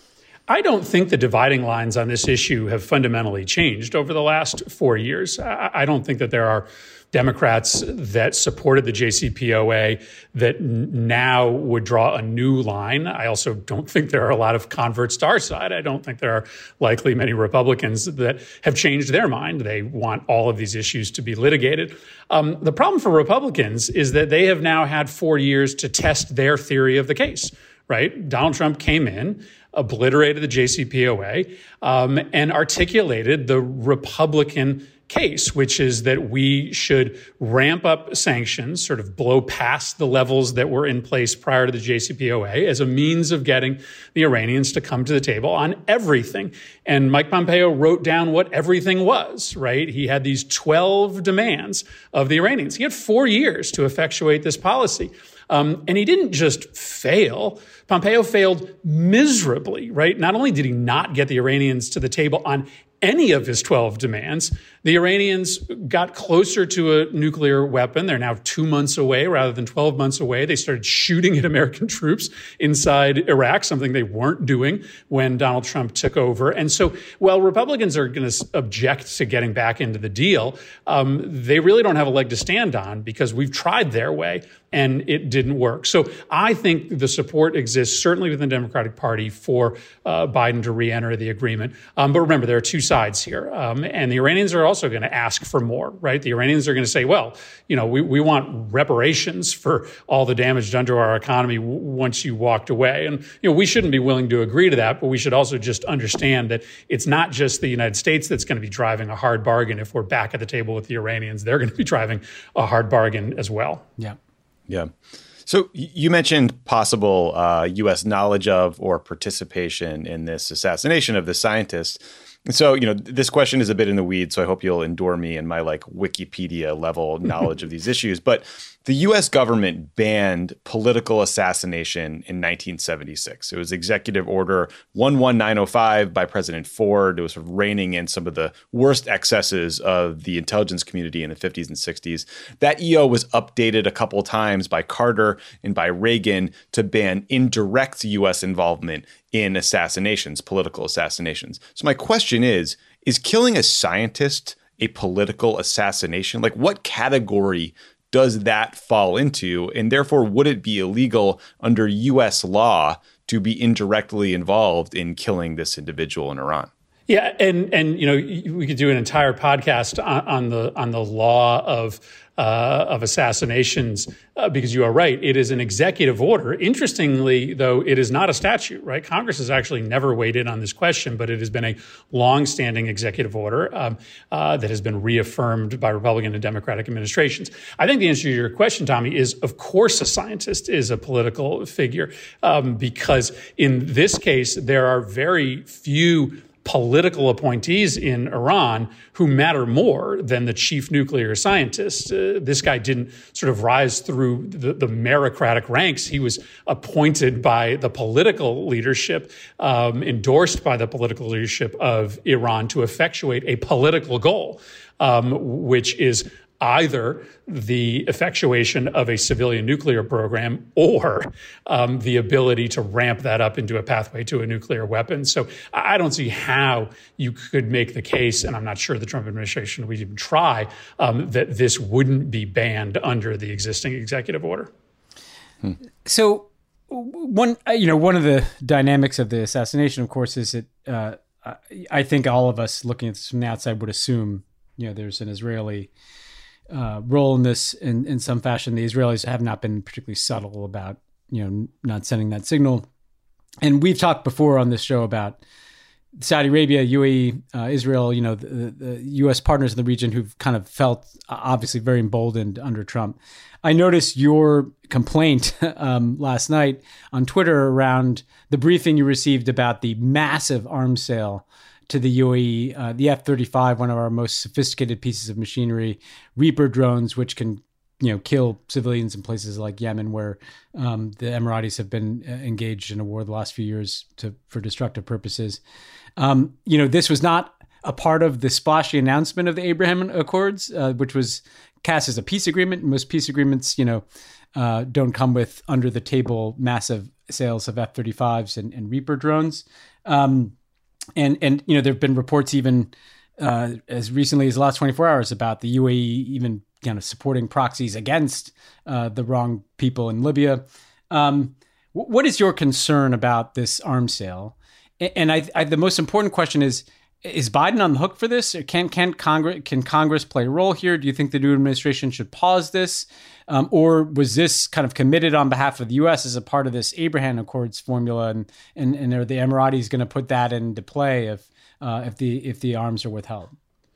I don't think the dividing lines on this issue have fundamentally changed over the last four years. I don't think that there are Democrats that supported the J C P O A that now would draw a new line. I also don't think there are a lot of converts to our side. I don't think there are likely many Republicans that have changed their mind. They want all of these issues to be litigated. Um, the problem for Republicans is that they have now had four years to test their theory of the case, right? Donald Trump came in, obliterated the J C P O A, um, and articulated the Republican case, which is that we should ramp up sanctions, sort of blow past the levels that were in place prior to the J C P O A as a means of getting the Iranians to come to the table on everything. And Mike Pompeo wrote down what everything was, right? He had these twelve demands of the Iranians. He had four years to effectuate this policy. Um, and he didn't just fail. Pompeo failed miserably, right? Not only did he not get the Iranians to the table on any of his twelve demands, the Iranians got closer to a nuclear weapon. They're now two months away rather than twelve months away. They started shooting at American troops inside Iraq, something they weren't doing when Donald Trump took over. And so while Republicans are going to object to getting back into the deal, um, they really don't have a leg to stand on because we've tried their way and it didn't work. So I think the support exists certainly within the Democratic Party for uh, Biden to re-enter the agreement. Um, but remember, there are two sides here. Um, and the Iranians are also going to ask for more, right? The Iranians are going to say, well, you know, we, we want reparations for all the damage done to our economy w- once you walked away. And, you know, we shouldn't be willing to agree to that, but we should also just understand that it's not just the United States that's going to be driving a hard bargain. If we're back at the table with the Iranians, they're going to be driving a hard bargain as well. Yeah. Yeah. So you mentioned possible uh, U S knowledge of or participation in this assassination of the scientist. And so, you know, this question is a bit in the weeds, so I hope you'll endure me and my like Wikipedia level knowledge of these issues. But the U S government banned political assassination in nineteen seventy-six. It was Executive Order one one nine oh five by President Ford. It was sort of reining in some of the worst excesses of the intelligence community in the fifties and sixties. That E O was updated a couple of times by Carter and by Reagan to ban indirect U S involvement in assassinations, political assassinations. So my question is, is killing a scientist a political assassination? Like, what category does that fall into? And therefore, would it be illegal under U S law to be indirectly involved in killing this individual in Iran? Yeah, and and you know, we could do an entire podcast on, on the on the law of uh, of assassinations uh, because you are right. It is an executive order. Interestingly, though, it is not a statute. Right? Congress has actually never weighed in on this question, but it has been a long-standing executive order um, uh, that has been reaffirmed by Republican and Democratic administrations. I think the answer to your question, Tommy, is of course a scientist is a political figure um, because in this case there are very few political appointees in Iran who matter more than the chief nuclear scientist. Uh, this guy didn't sort of rise through the, the meritocratic ranks. He was appointed by the political leadership, um, endorsed by the political leadership of Iran to effectuate a political goal, um, which is either the effectuation of a civilian nuclear program or um, the ability to ramp that up into a pathway to a nuclear weapon. So I don't see how you could make the case, and I'm not sure the Trump administration would even try, um, that this wouldn't be banned under the existing executive order. Hmm. So one, you know, one of the dynamics of the assassination, of course, is that uh, I think all of us looking at this from the outside would assume, you know, there's an Israeli Uh, role in this in, in some fashion. The Israelis have not been particularly subtle about, you know, not sending that signal. and we've talked before on this show about Saudi Arabia, U A E, uh, Israel, you know, the, the U S partners in the region who've kind of felt uh, obviously very emboldened under Trump. I noticed your complaint um, last night on Twitter around the briefing you received about the massive arms sale to the U A E, uh, the F thirty-five, one of our most sophisticated pieces of machinery, Reaper drones, which can, you know, kill civilians in places like Yemen, where um, the Emiratis have been uh, engaged in a war the last few years to for destructive purposes. Um, you know, this was not a part of the splashy announcement of the Abraham Accords, uh, which was cast as a peace agreement. Most peace agreements, you know, uh, don't come with under the table massive sales of F thirty-fives and, and Reaper drones. Um, and, and, you know, there've been reports even uh, as recently as the last twenty-four hours about the U A E even kind of supporting proxies against uh, the wrong people in Libya. Um, w- what is your concern about this arms sale? And I, I, the most important question is, is Biden on the hook for this? Or can can Congress can Congress play a role here? Do you think the new administration should pause this? Um, or was this kind of committed on behalf of the U S as a part of this Abraham Accords formula? And, and, and are the Emiratis going to put that into play if uh, if the if the arms are withheld?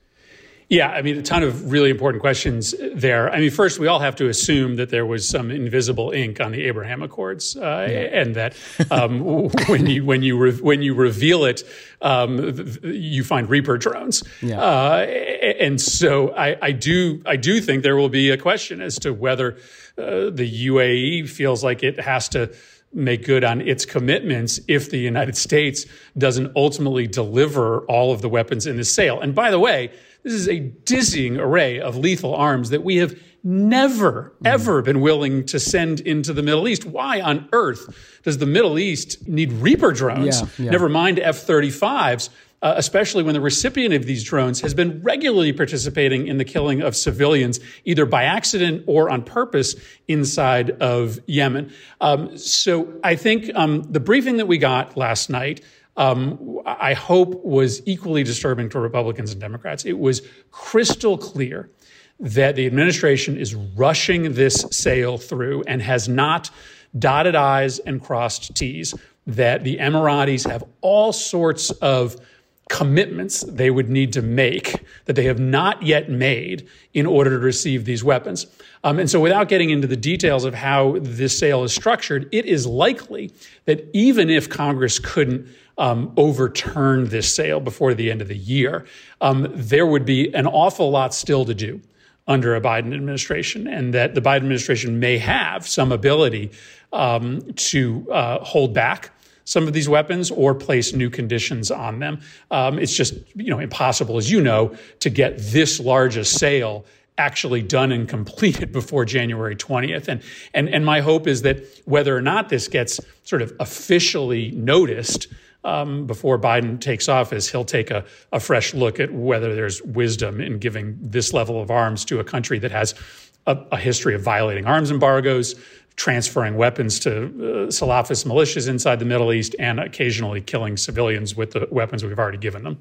Yeah, I mean, a ton of really important questions there. I mean, first, we all have to assume that there was some invisible ink on the Abraham Accords, uh, yeah. and that um, when you when you re- when you reveal it, um, th- you find Reaper drones. Yeah. Uh, and so, I, I do I do think there will be a question as to whether uh, the U A E feels like it has to make good on its commitments if the United States doesn't ultimately deliver all of the weapons in this sale. And by the way, this is a dizzying array of lethal arms that we have never, mm. ever been willing to send into the Middle East. Why on earth does the Middle East need Reaper drones? Yeah, yeah. Never mind F thirty-fives, uh, especially when the recipient of these drones has been regularly participating in the killing of civilians, either by accident or on purpose, inside of Yemen. Um, so I think um, the briefing that we got last night, Um, I hope was equally disturbing to Republicans and Democrats. It was crystal clear that the administration is rushing this sale through and has not dotted I's and crossed T's, that the Emiratis have all sorts of commitments they would need to make that they have not yet made in order to receive these weapons. Um, and so without getting into the details of how this sale is structured, it is likely that even if Congress couldn't Um, overturn this sale before the end of the year, um, there would be an awful lot still to do under a Biden administration, and that the Biden administration may have some ability um, to uh, hold back some of these weapons or place new conditions on them. Um, it's just, you know, impossible, as you know, to get this large a sale actually done and completed before January twentieth. And, and, and my hope is that whether or not this gets sort of officially noticed Um, before Biden takes office, he'll take a, a fresh look at whether there's wisdom in giving this level of arms to a country that has a, a history of violating arms embargoes, transferring weapons to uh, Salafist militias inside the Middle East, and occasionally killing civilians with the weapons we've already given them.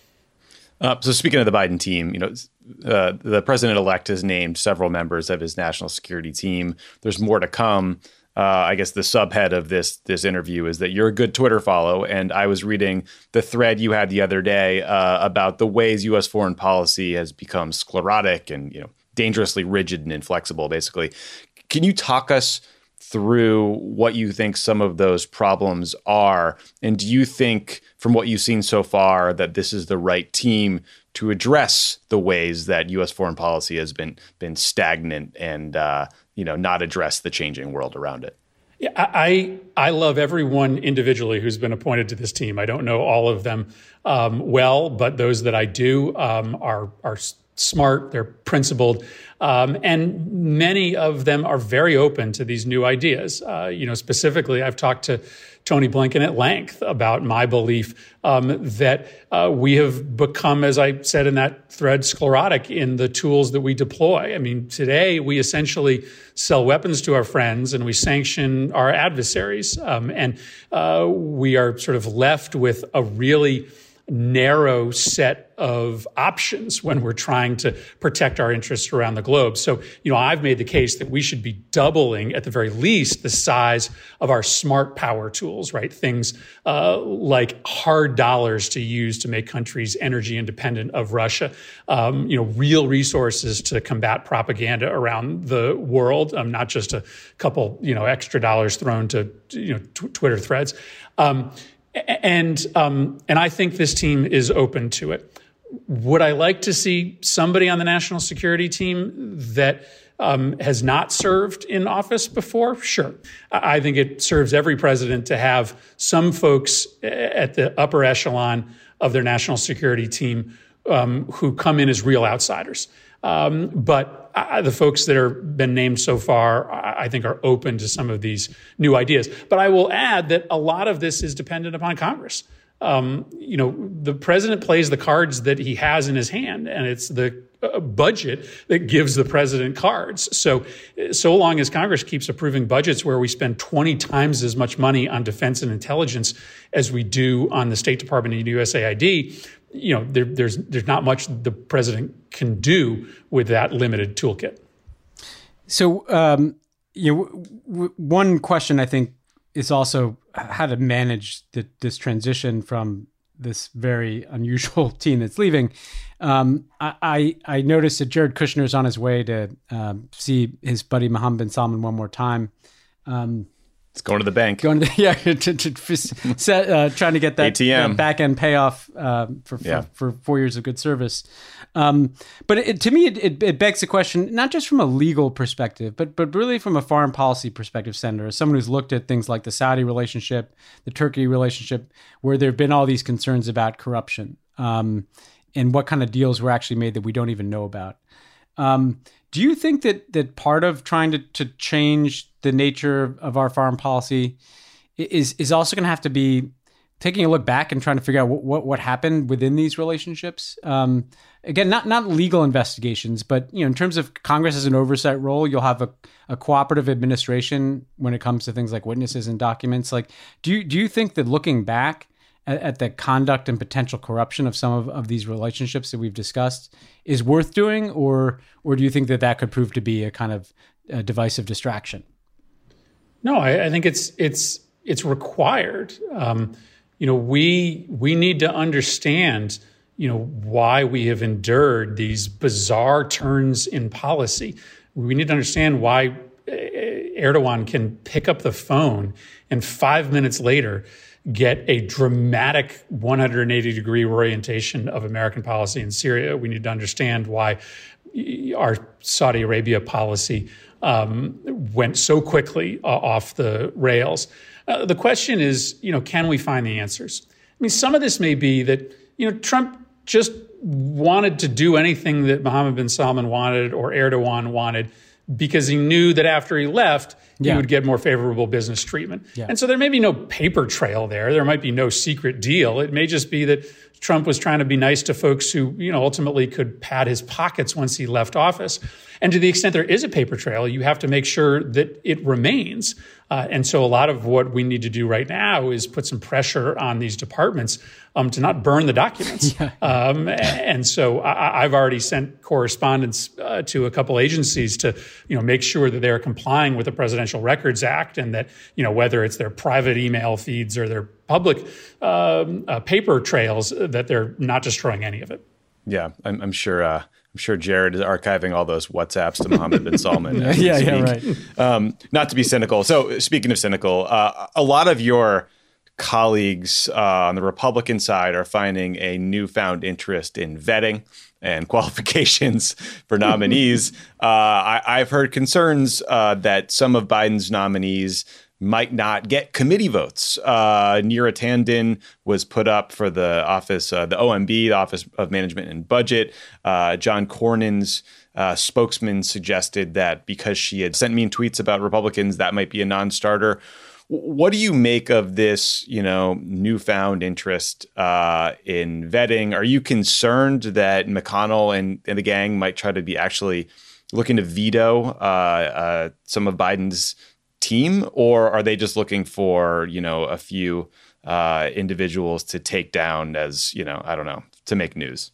Uh, so speaking of the Biden team, you know, uh, the president-elect has named several members of his national security team. There's more to come. Uh, I guess the subhead of this this interview is that you're a good Twitter follow, and I was reading the thread you had the other day uh, about the ways U S foreign policy has become sclerotic and, you know, dangerously rigid and inflexible, basically. Can you talk us through what you think some of those problems are? And do you think, from what you've seen so far, that this is the right team to address the ways that U S foreign policy has been been stagnant and uh, you know, not address the changing world around it? Yeah, I I love everyone individually who's been appointed to this team. I don't know all of them um, well, but those that I do um, are are smart. They're principled, um, and many of them are very open to these new ideas. Uh, you know, specifically, I've talked to Tony Blinken at length about my belief um, that uh, we have become, as I said in that thread, sclerotic in the tools that we deploy. I mean, today we essentially sell weapons to our friends and we sanction our adversaries. Um, and uh, we are sort of left with a really narrow set of options when we're trying to protect our interests around the globe. So, you know, I've made the case that we should be doubling, at the very least, the size of our smart power tools, right? Things uh, like hard dollars to use to make countries energy independent of Russia, um, you know, real resources to combat propaganda around the world, um, not just a couple, you know, extra dollars thrown to, you know, t- Twitter threads. Um, And um, and I think this team is open to it. Would I like to see somebody on the national security team that um, has not served in office before? Sure. I think it serves every president to have some folks at the upper echelon of their national security team um, who come in as real outsiders. Um, but I, the folks that have been named so far, I, I think, are open to some of these new ideas. But I will add that a lot of this is dependent upon Congress. Um, you know, the president plays the cards that he has in his hand, and it's the uh, budget that gives the president cards. So, so long as Congress keeps approving budgets where we spend twenty times as much money on defense and intelligence as we do on the State Department and U S A I D, you know, there, there's there's not much the president can do with that limited toolkit. So, um, you know, w- w- one question I think is also how to manage the, this transition from this very unusual team that's leaving. Um, I, I I noticed that Jared Kushner's on his way to um, see his buddy Mohammed bin Salman one more time. Um, It's going to the bank. Going to the, yeah, to, to, to set, uh, trying to get that, A T M. that back end payoff uh, for for, Yeah. for four years of good service. Um, but it, to me, it, it, it begs the question, not just from a legal perspective, but but really from a foreign policy perspective, Senator, as someone who's looked at things like the Saudi relationship, the Turkey relationship, where there have been all these concerns about corruption um, and what kind of deals were actually made that we don't even know about. Um, do you think that that part of trying to, to change the nature of our foreign policy is is also going to have to be taking a look back and trying to figure out what what, what happened within these relationships? Um, again, not not legal investigations, but you know, in terms of Congress as an oversight role, you'll have a, a cooperative administration when it comes to things like witnesses and documents. Like, do you do you think that looking back at, at the conduct and potential corruption of some of, of these relationships that we've discussed is worth doing, or or do you think that that could prove to be a kind of a divisive distraction? No, I, I think it's it's it's required. Um, you know, we we need to understand, you know, why we have endured these bizarre turns in policy. We need to understand why Erdogan can pick up the phone and five minutes later get a dramatic one hundred eighty degree orientation of American policy in Syria. We need to understand why our Saudi Arabia policy um, went so quickly uh, off the rails. Uh, the question is, you know, can we find the answers? I mean, some of this may be that, you know, Trump just wanted to do anything that Mohammed bin Salman wanted or Erdogan wanted because he knew that after he left, yeah. he would get more favorable business treatment. Yeah. And so there may be no paper trail there. There might be no secret deal. It may just be that Trump was trying to be nice to folks who, you know, ultimately could pad his pockets once he left office. And to the extent there is a paper trail, you have to make sure that it remains. Uh, and so a lot of what we need to do right now is put some pressure on these departments um, to not burn the documents. yeah. um, and so I, I've already sent correspondence uh, to a couple agencies to, you know, make sure that they're complying with the Presidential Records Act, and that, you know, whether it's their private email feeds or their public um, uh, paper trails, that they're not destroying any of it. Yeah, I'm, I'm sure. Uh, I'm sure Jared is archiving all those WhatsApps to Mohammed bin Salman. yeah, yeah, yeah, right. Um, not to be cynical. So, speaking of cynical, uh, a lot of your colleagues uh, on the Republican side are finding a newfound interest in vetting and qualifications for nominees. uh, I, I've heard concerns uh, that some of Biden's nominees might not get committee votes. Uh, Neera Tanden was put up for the office, uh, the O M B, the Office of Management and Budget. Uh, John Cornyn's uh, spokesman suggested that because she had sent mean tweets about Republicans, that might be a non-starter. What do you make of this, you know, newfound interest uh, in vetting? Are you concerned that McConnell and, and the gang might try to be actually looking to veto uh, uh, some of Biden's team, or are they just looking for, you know, a few uh, individuals to take down as, you know, I don't know, to make news.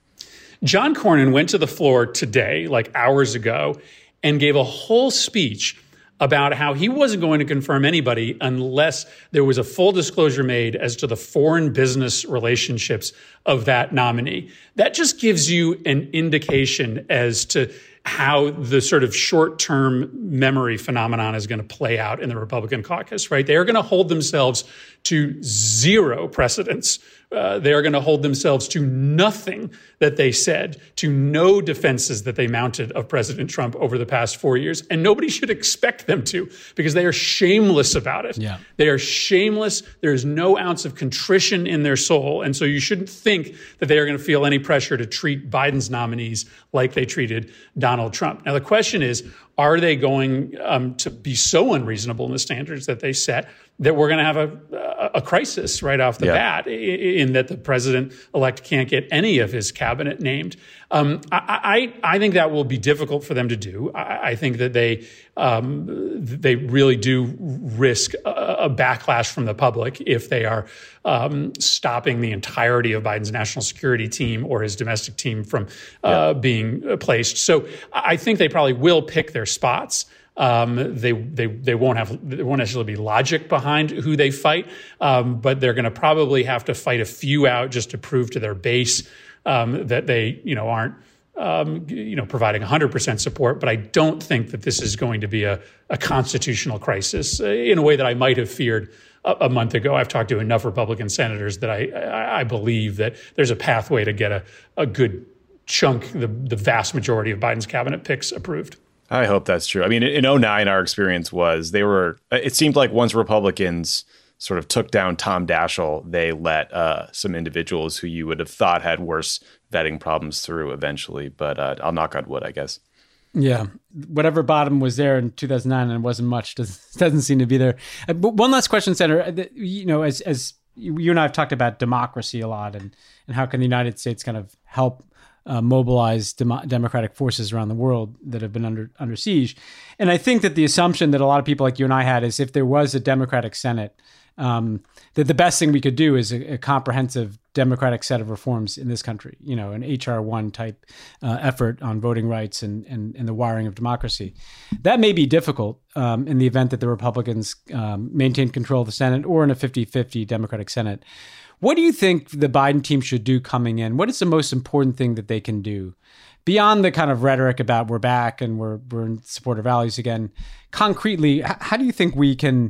John Cornyn went to the floor today, like hours ago, and gave a whole speech about how he wasn't going to confirm anybody unless there was a full disclosure made as to the foreign business relationships of that nominee. That just gives you an indication as to how the sort of short-term memory phenomenon is going to play out in the Republican caucus, right? They are going to hold themselves to zero precedents. Uh, they are going to hold themselves to nothing that they said, to no defenses that they mounted of President Trump over the past four years. And nobody should expect them to, because they are shameless about it. Yeah. They are shameless. There is no ounce of contrition in their soul. And so you shouldn't think that they are going to feel any pressure to treat Biden's nominees like they treated Donald Trump. Now, the question is, are they going um, to be so unreasonable in the standards that they set that we're going to have a, a crisis right off the yeah. bat in that the president-elect can't get any of his cabinet named? Um, I, I, I think that will be difficult for them to do. I, I think that they um, they really do risk a, a backlash from the public if they are um, stopping the entirety of Biden's national security team or his domestic team from uh, yeah. being placed. So I think they probably will pick their spots. Um, they they they won't have there won't necessarily be logic behind who they fight, um, but they're going to probably have to fight a few out just to prove to their base um, that they you know aren't um, you know providing one hundred percent support. But I don't think that this is going to be a, a constitutional crisis in a way that I might have feared a, a month ago. I've talked to enough Republican senators that I I, I believe that there's a pathway to get a, a good chunk, the the vast majority of Biden's cabinet picks approved. I hope that's true. I mean, in oh nine, our experience was they were, it seemed like once Republicans sort of took down Tom Daschle, they let uh, some individuals who you would have thought had worse vetting problems through eventually. But uh, I'll knock on wood, I guess. Yeah. Whatever bottom was there in two thousand nine and it wasn't much, does, doesn't seem to be there. Uh, but one last question, Senator. You know, as, as you and I have talked about democracy a lot and, and how can the United States kind of help Uh, mobilize dem- democratic forces around the world that have been under under siege. And I think that the assumption that a lot of people like you and I had is if there was a Democratic Senate, um, that the best thing we could do is a, a comprehensive democratic set of reforms in this country, you know, an H R one type uh, effort on voting rights and, and, and the wiring of democracy. That may be difficult um, in the event that the Republicans um, maintain control of the Senate or in a fifty-fifty Democratic Senate. What do you think the Biden team should do coming in? What is the most important thing that they can do beyond the kind of rhetoric about we're back and we're we're in support of values again? Concretely, how do you think we can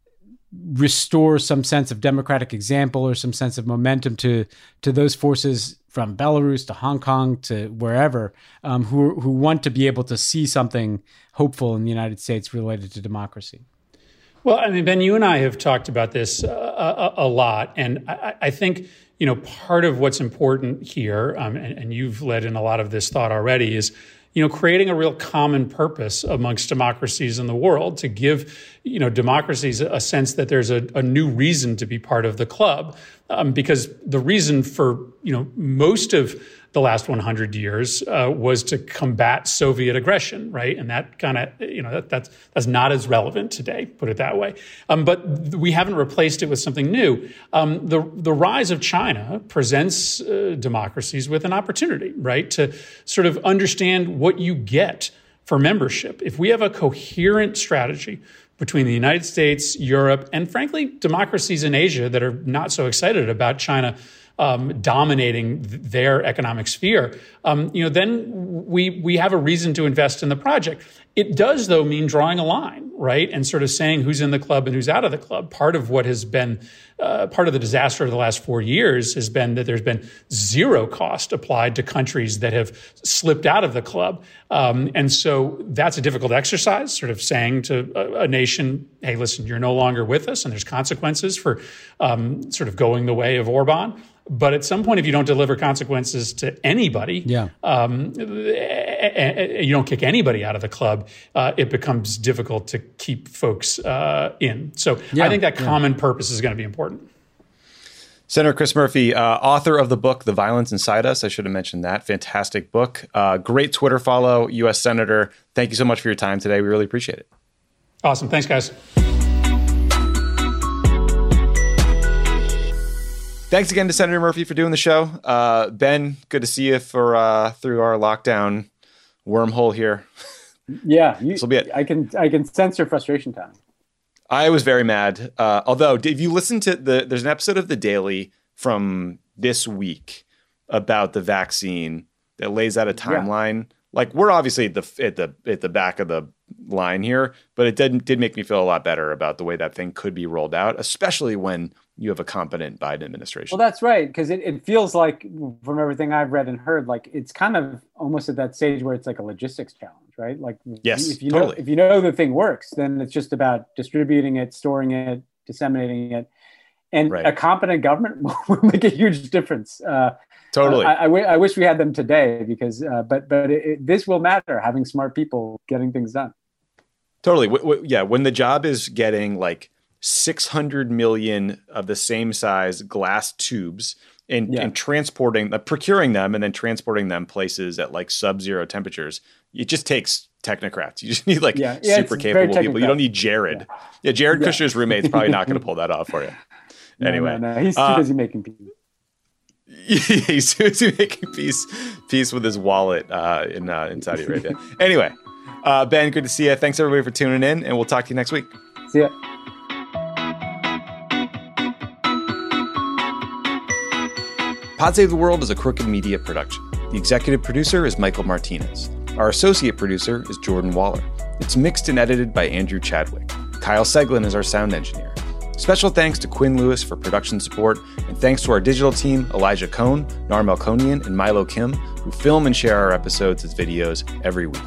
restore some sense of democratic example or some sense of momentum to to those forces from Belarus to Hong Kong to wherever um, who who want to be able to see something hopeful in the United States related to democracy? Well, I mean, Ben, you and I have talked about this uh, a, a lot, and I, I think, you know, part of what's important here, um, and, and you've led in a lot of this thought already, is, you know, creating a real common purpose amongst democracies in the world to give, you know, democracies a sense that there's a, a new reason to be part of the club, um, because the reason for, you know, most of the last one hundred years uh, was to combat Soviet aggression, right? And that kind of, you know, that, that's that's not as relevant today, put it that way. Um, but th- we haven't replaced it with something new. Um, the the rise of China presents uh, democracies with an opportunity, right, to sort of understand what you get for membership. If we have a coherent strategy between the United States, Europe, and frankly, democracies in Asia that are not so excited about China Um, dominating th- their economic sphere, um, you know, then we we have a reason to invest in the project. It does, though, mean drawing a line, right, and sort of saying who's in the club and who's out of the club. Part of what has been uh, part of the disaster of the last four years has been that there's been zero cost applied to countries that have slipped out of the club, um, and so that's a difficult exercise. Sort of saying to a, a nation, "Hey, listen, you're no longer with us, and there's consequences for um, sort of going the way of Orban." But at some point, if you don't deliver consequences to anybody, yeah. um, you don't kick anybody out of the club, uh, it becomes difficult to keep folks uh, in. So yeah, I think that common yeah. purpose is going to be important. Senator Chris Murphy, uh, author of the book, The Violence Inside Us. I should have mentioned that. Fantastic book. Uh, great Twitter follow, U S Senator. Thank you so much for your time today. We really appreciate it. Awesome. Thanks, guys. Thanks again to Senator Murphy for doing the show. Uh, Ben, good to see you for uh, through our lockdown wormhole here. Yeah, you, this will be it. I can I can sense your frustration, Tom. I was very mad. Uh, although, if you listen to the, there's an episode of The Daily from this week about the vaccine that lays out a timeline. Yeah. Like, we're obviously at the at the at the back of the line here, but it did did make me feel a lot better about the way that thing could be rolled out, especially when you have a competent Biden administration. Well, that's right, because it, it feels like, from everything I've read and heard, like it's kind of almost at that stage where it's like a logistics challenge, right? Like, yes, if you totally. know if you know the thing works, then it's just about distributing it, storing it, disseminating it, and right. a competent government will make a huge difference. Uh, Totally. Uh, I, I, w- I wish we had them today because, uh, but but it, it, this will matter. Having smart people getting things done. Totally. W- w- yeah. When the job is getting like six hundred million of the same size glass tubes and, yeah. and transporting, uh, procuring them, and then transporting them places at like sub-zero temperatures, it just takes technocrats. You just need like yeah. Yeah, super capable people. You don't need Jared. Yeah, yeah Jared yeah. Kushner's roommate's probably not going to pull that off for you. No, anyway, no, no. He's too uh, busy making peace. He's busy making peace, peace with his wallet uh, in uh, in Saudi Arabia. Anyway, uh, Ben, good to see you. Thanks everybody for tuning in, and we'll talk to you next week. See ya. Pod Save the World is a Crooked Media production. The executive producer is Michael Martinez. Our associate producer is Jordan Waller. It's mixed and edited by Andrew Chadwick. Kyle Seglin is our sound engineer. Special thanks to Quinn Lewis for production support, and thanks to our digital team, Elijah Cohn, Nar Melkonian, and Milo Kim, who film and share our episodes as videos every week.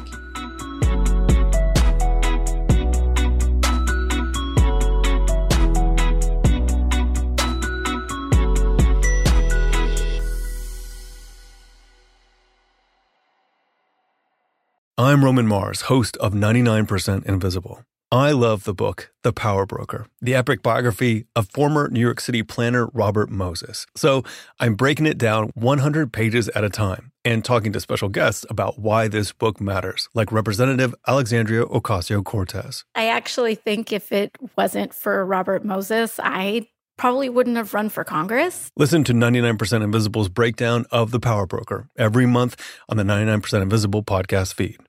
I'm Roman Mars, host of ninety-nine percent Invisible. I love the book, The Power Broker, the epic biography of former New York City planner Robert Moses. So I'm breaking it down one hundred pages at a time and talking to special guests about why this book matters, like Representative Alexandria Ocasio-Cortez. I actually think if it wasn't for Robert Moses, I probably wouldn't have run for Congress. Listen to ninety-nine percent Invisible's breakdown of The Power Broker every month on the ninety-nine percent Invisible podcast feed.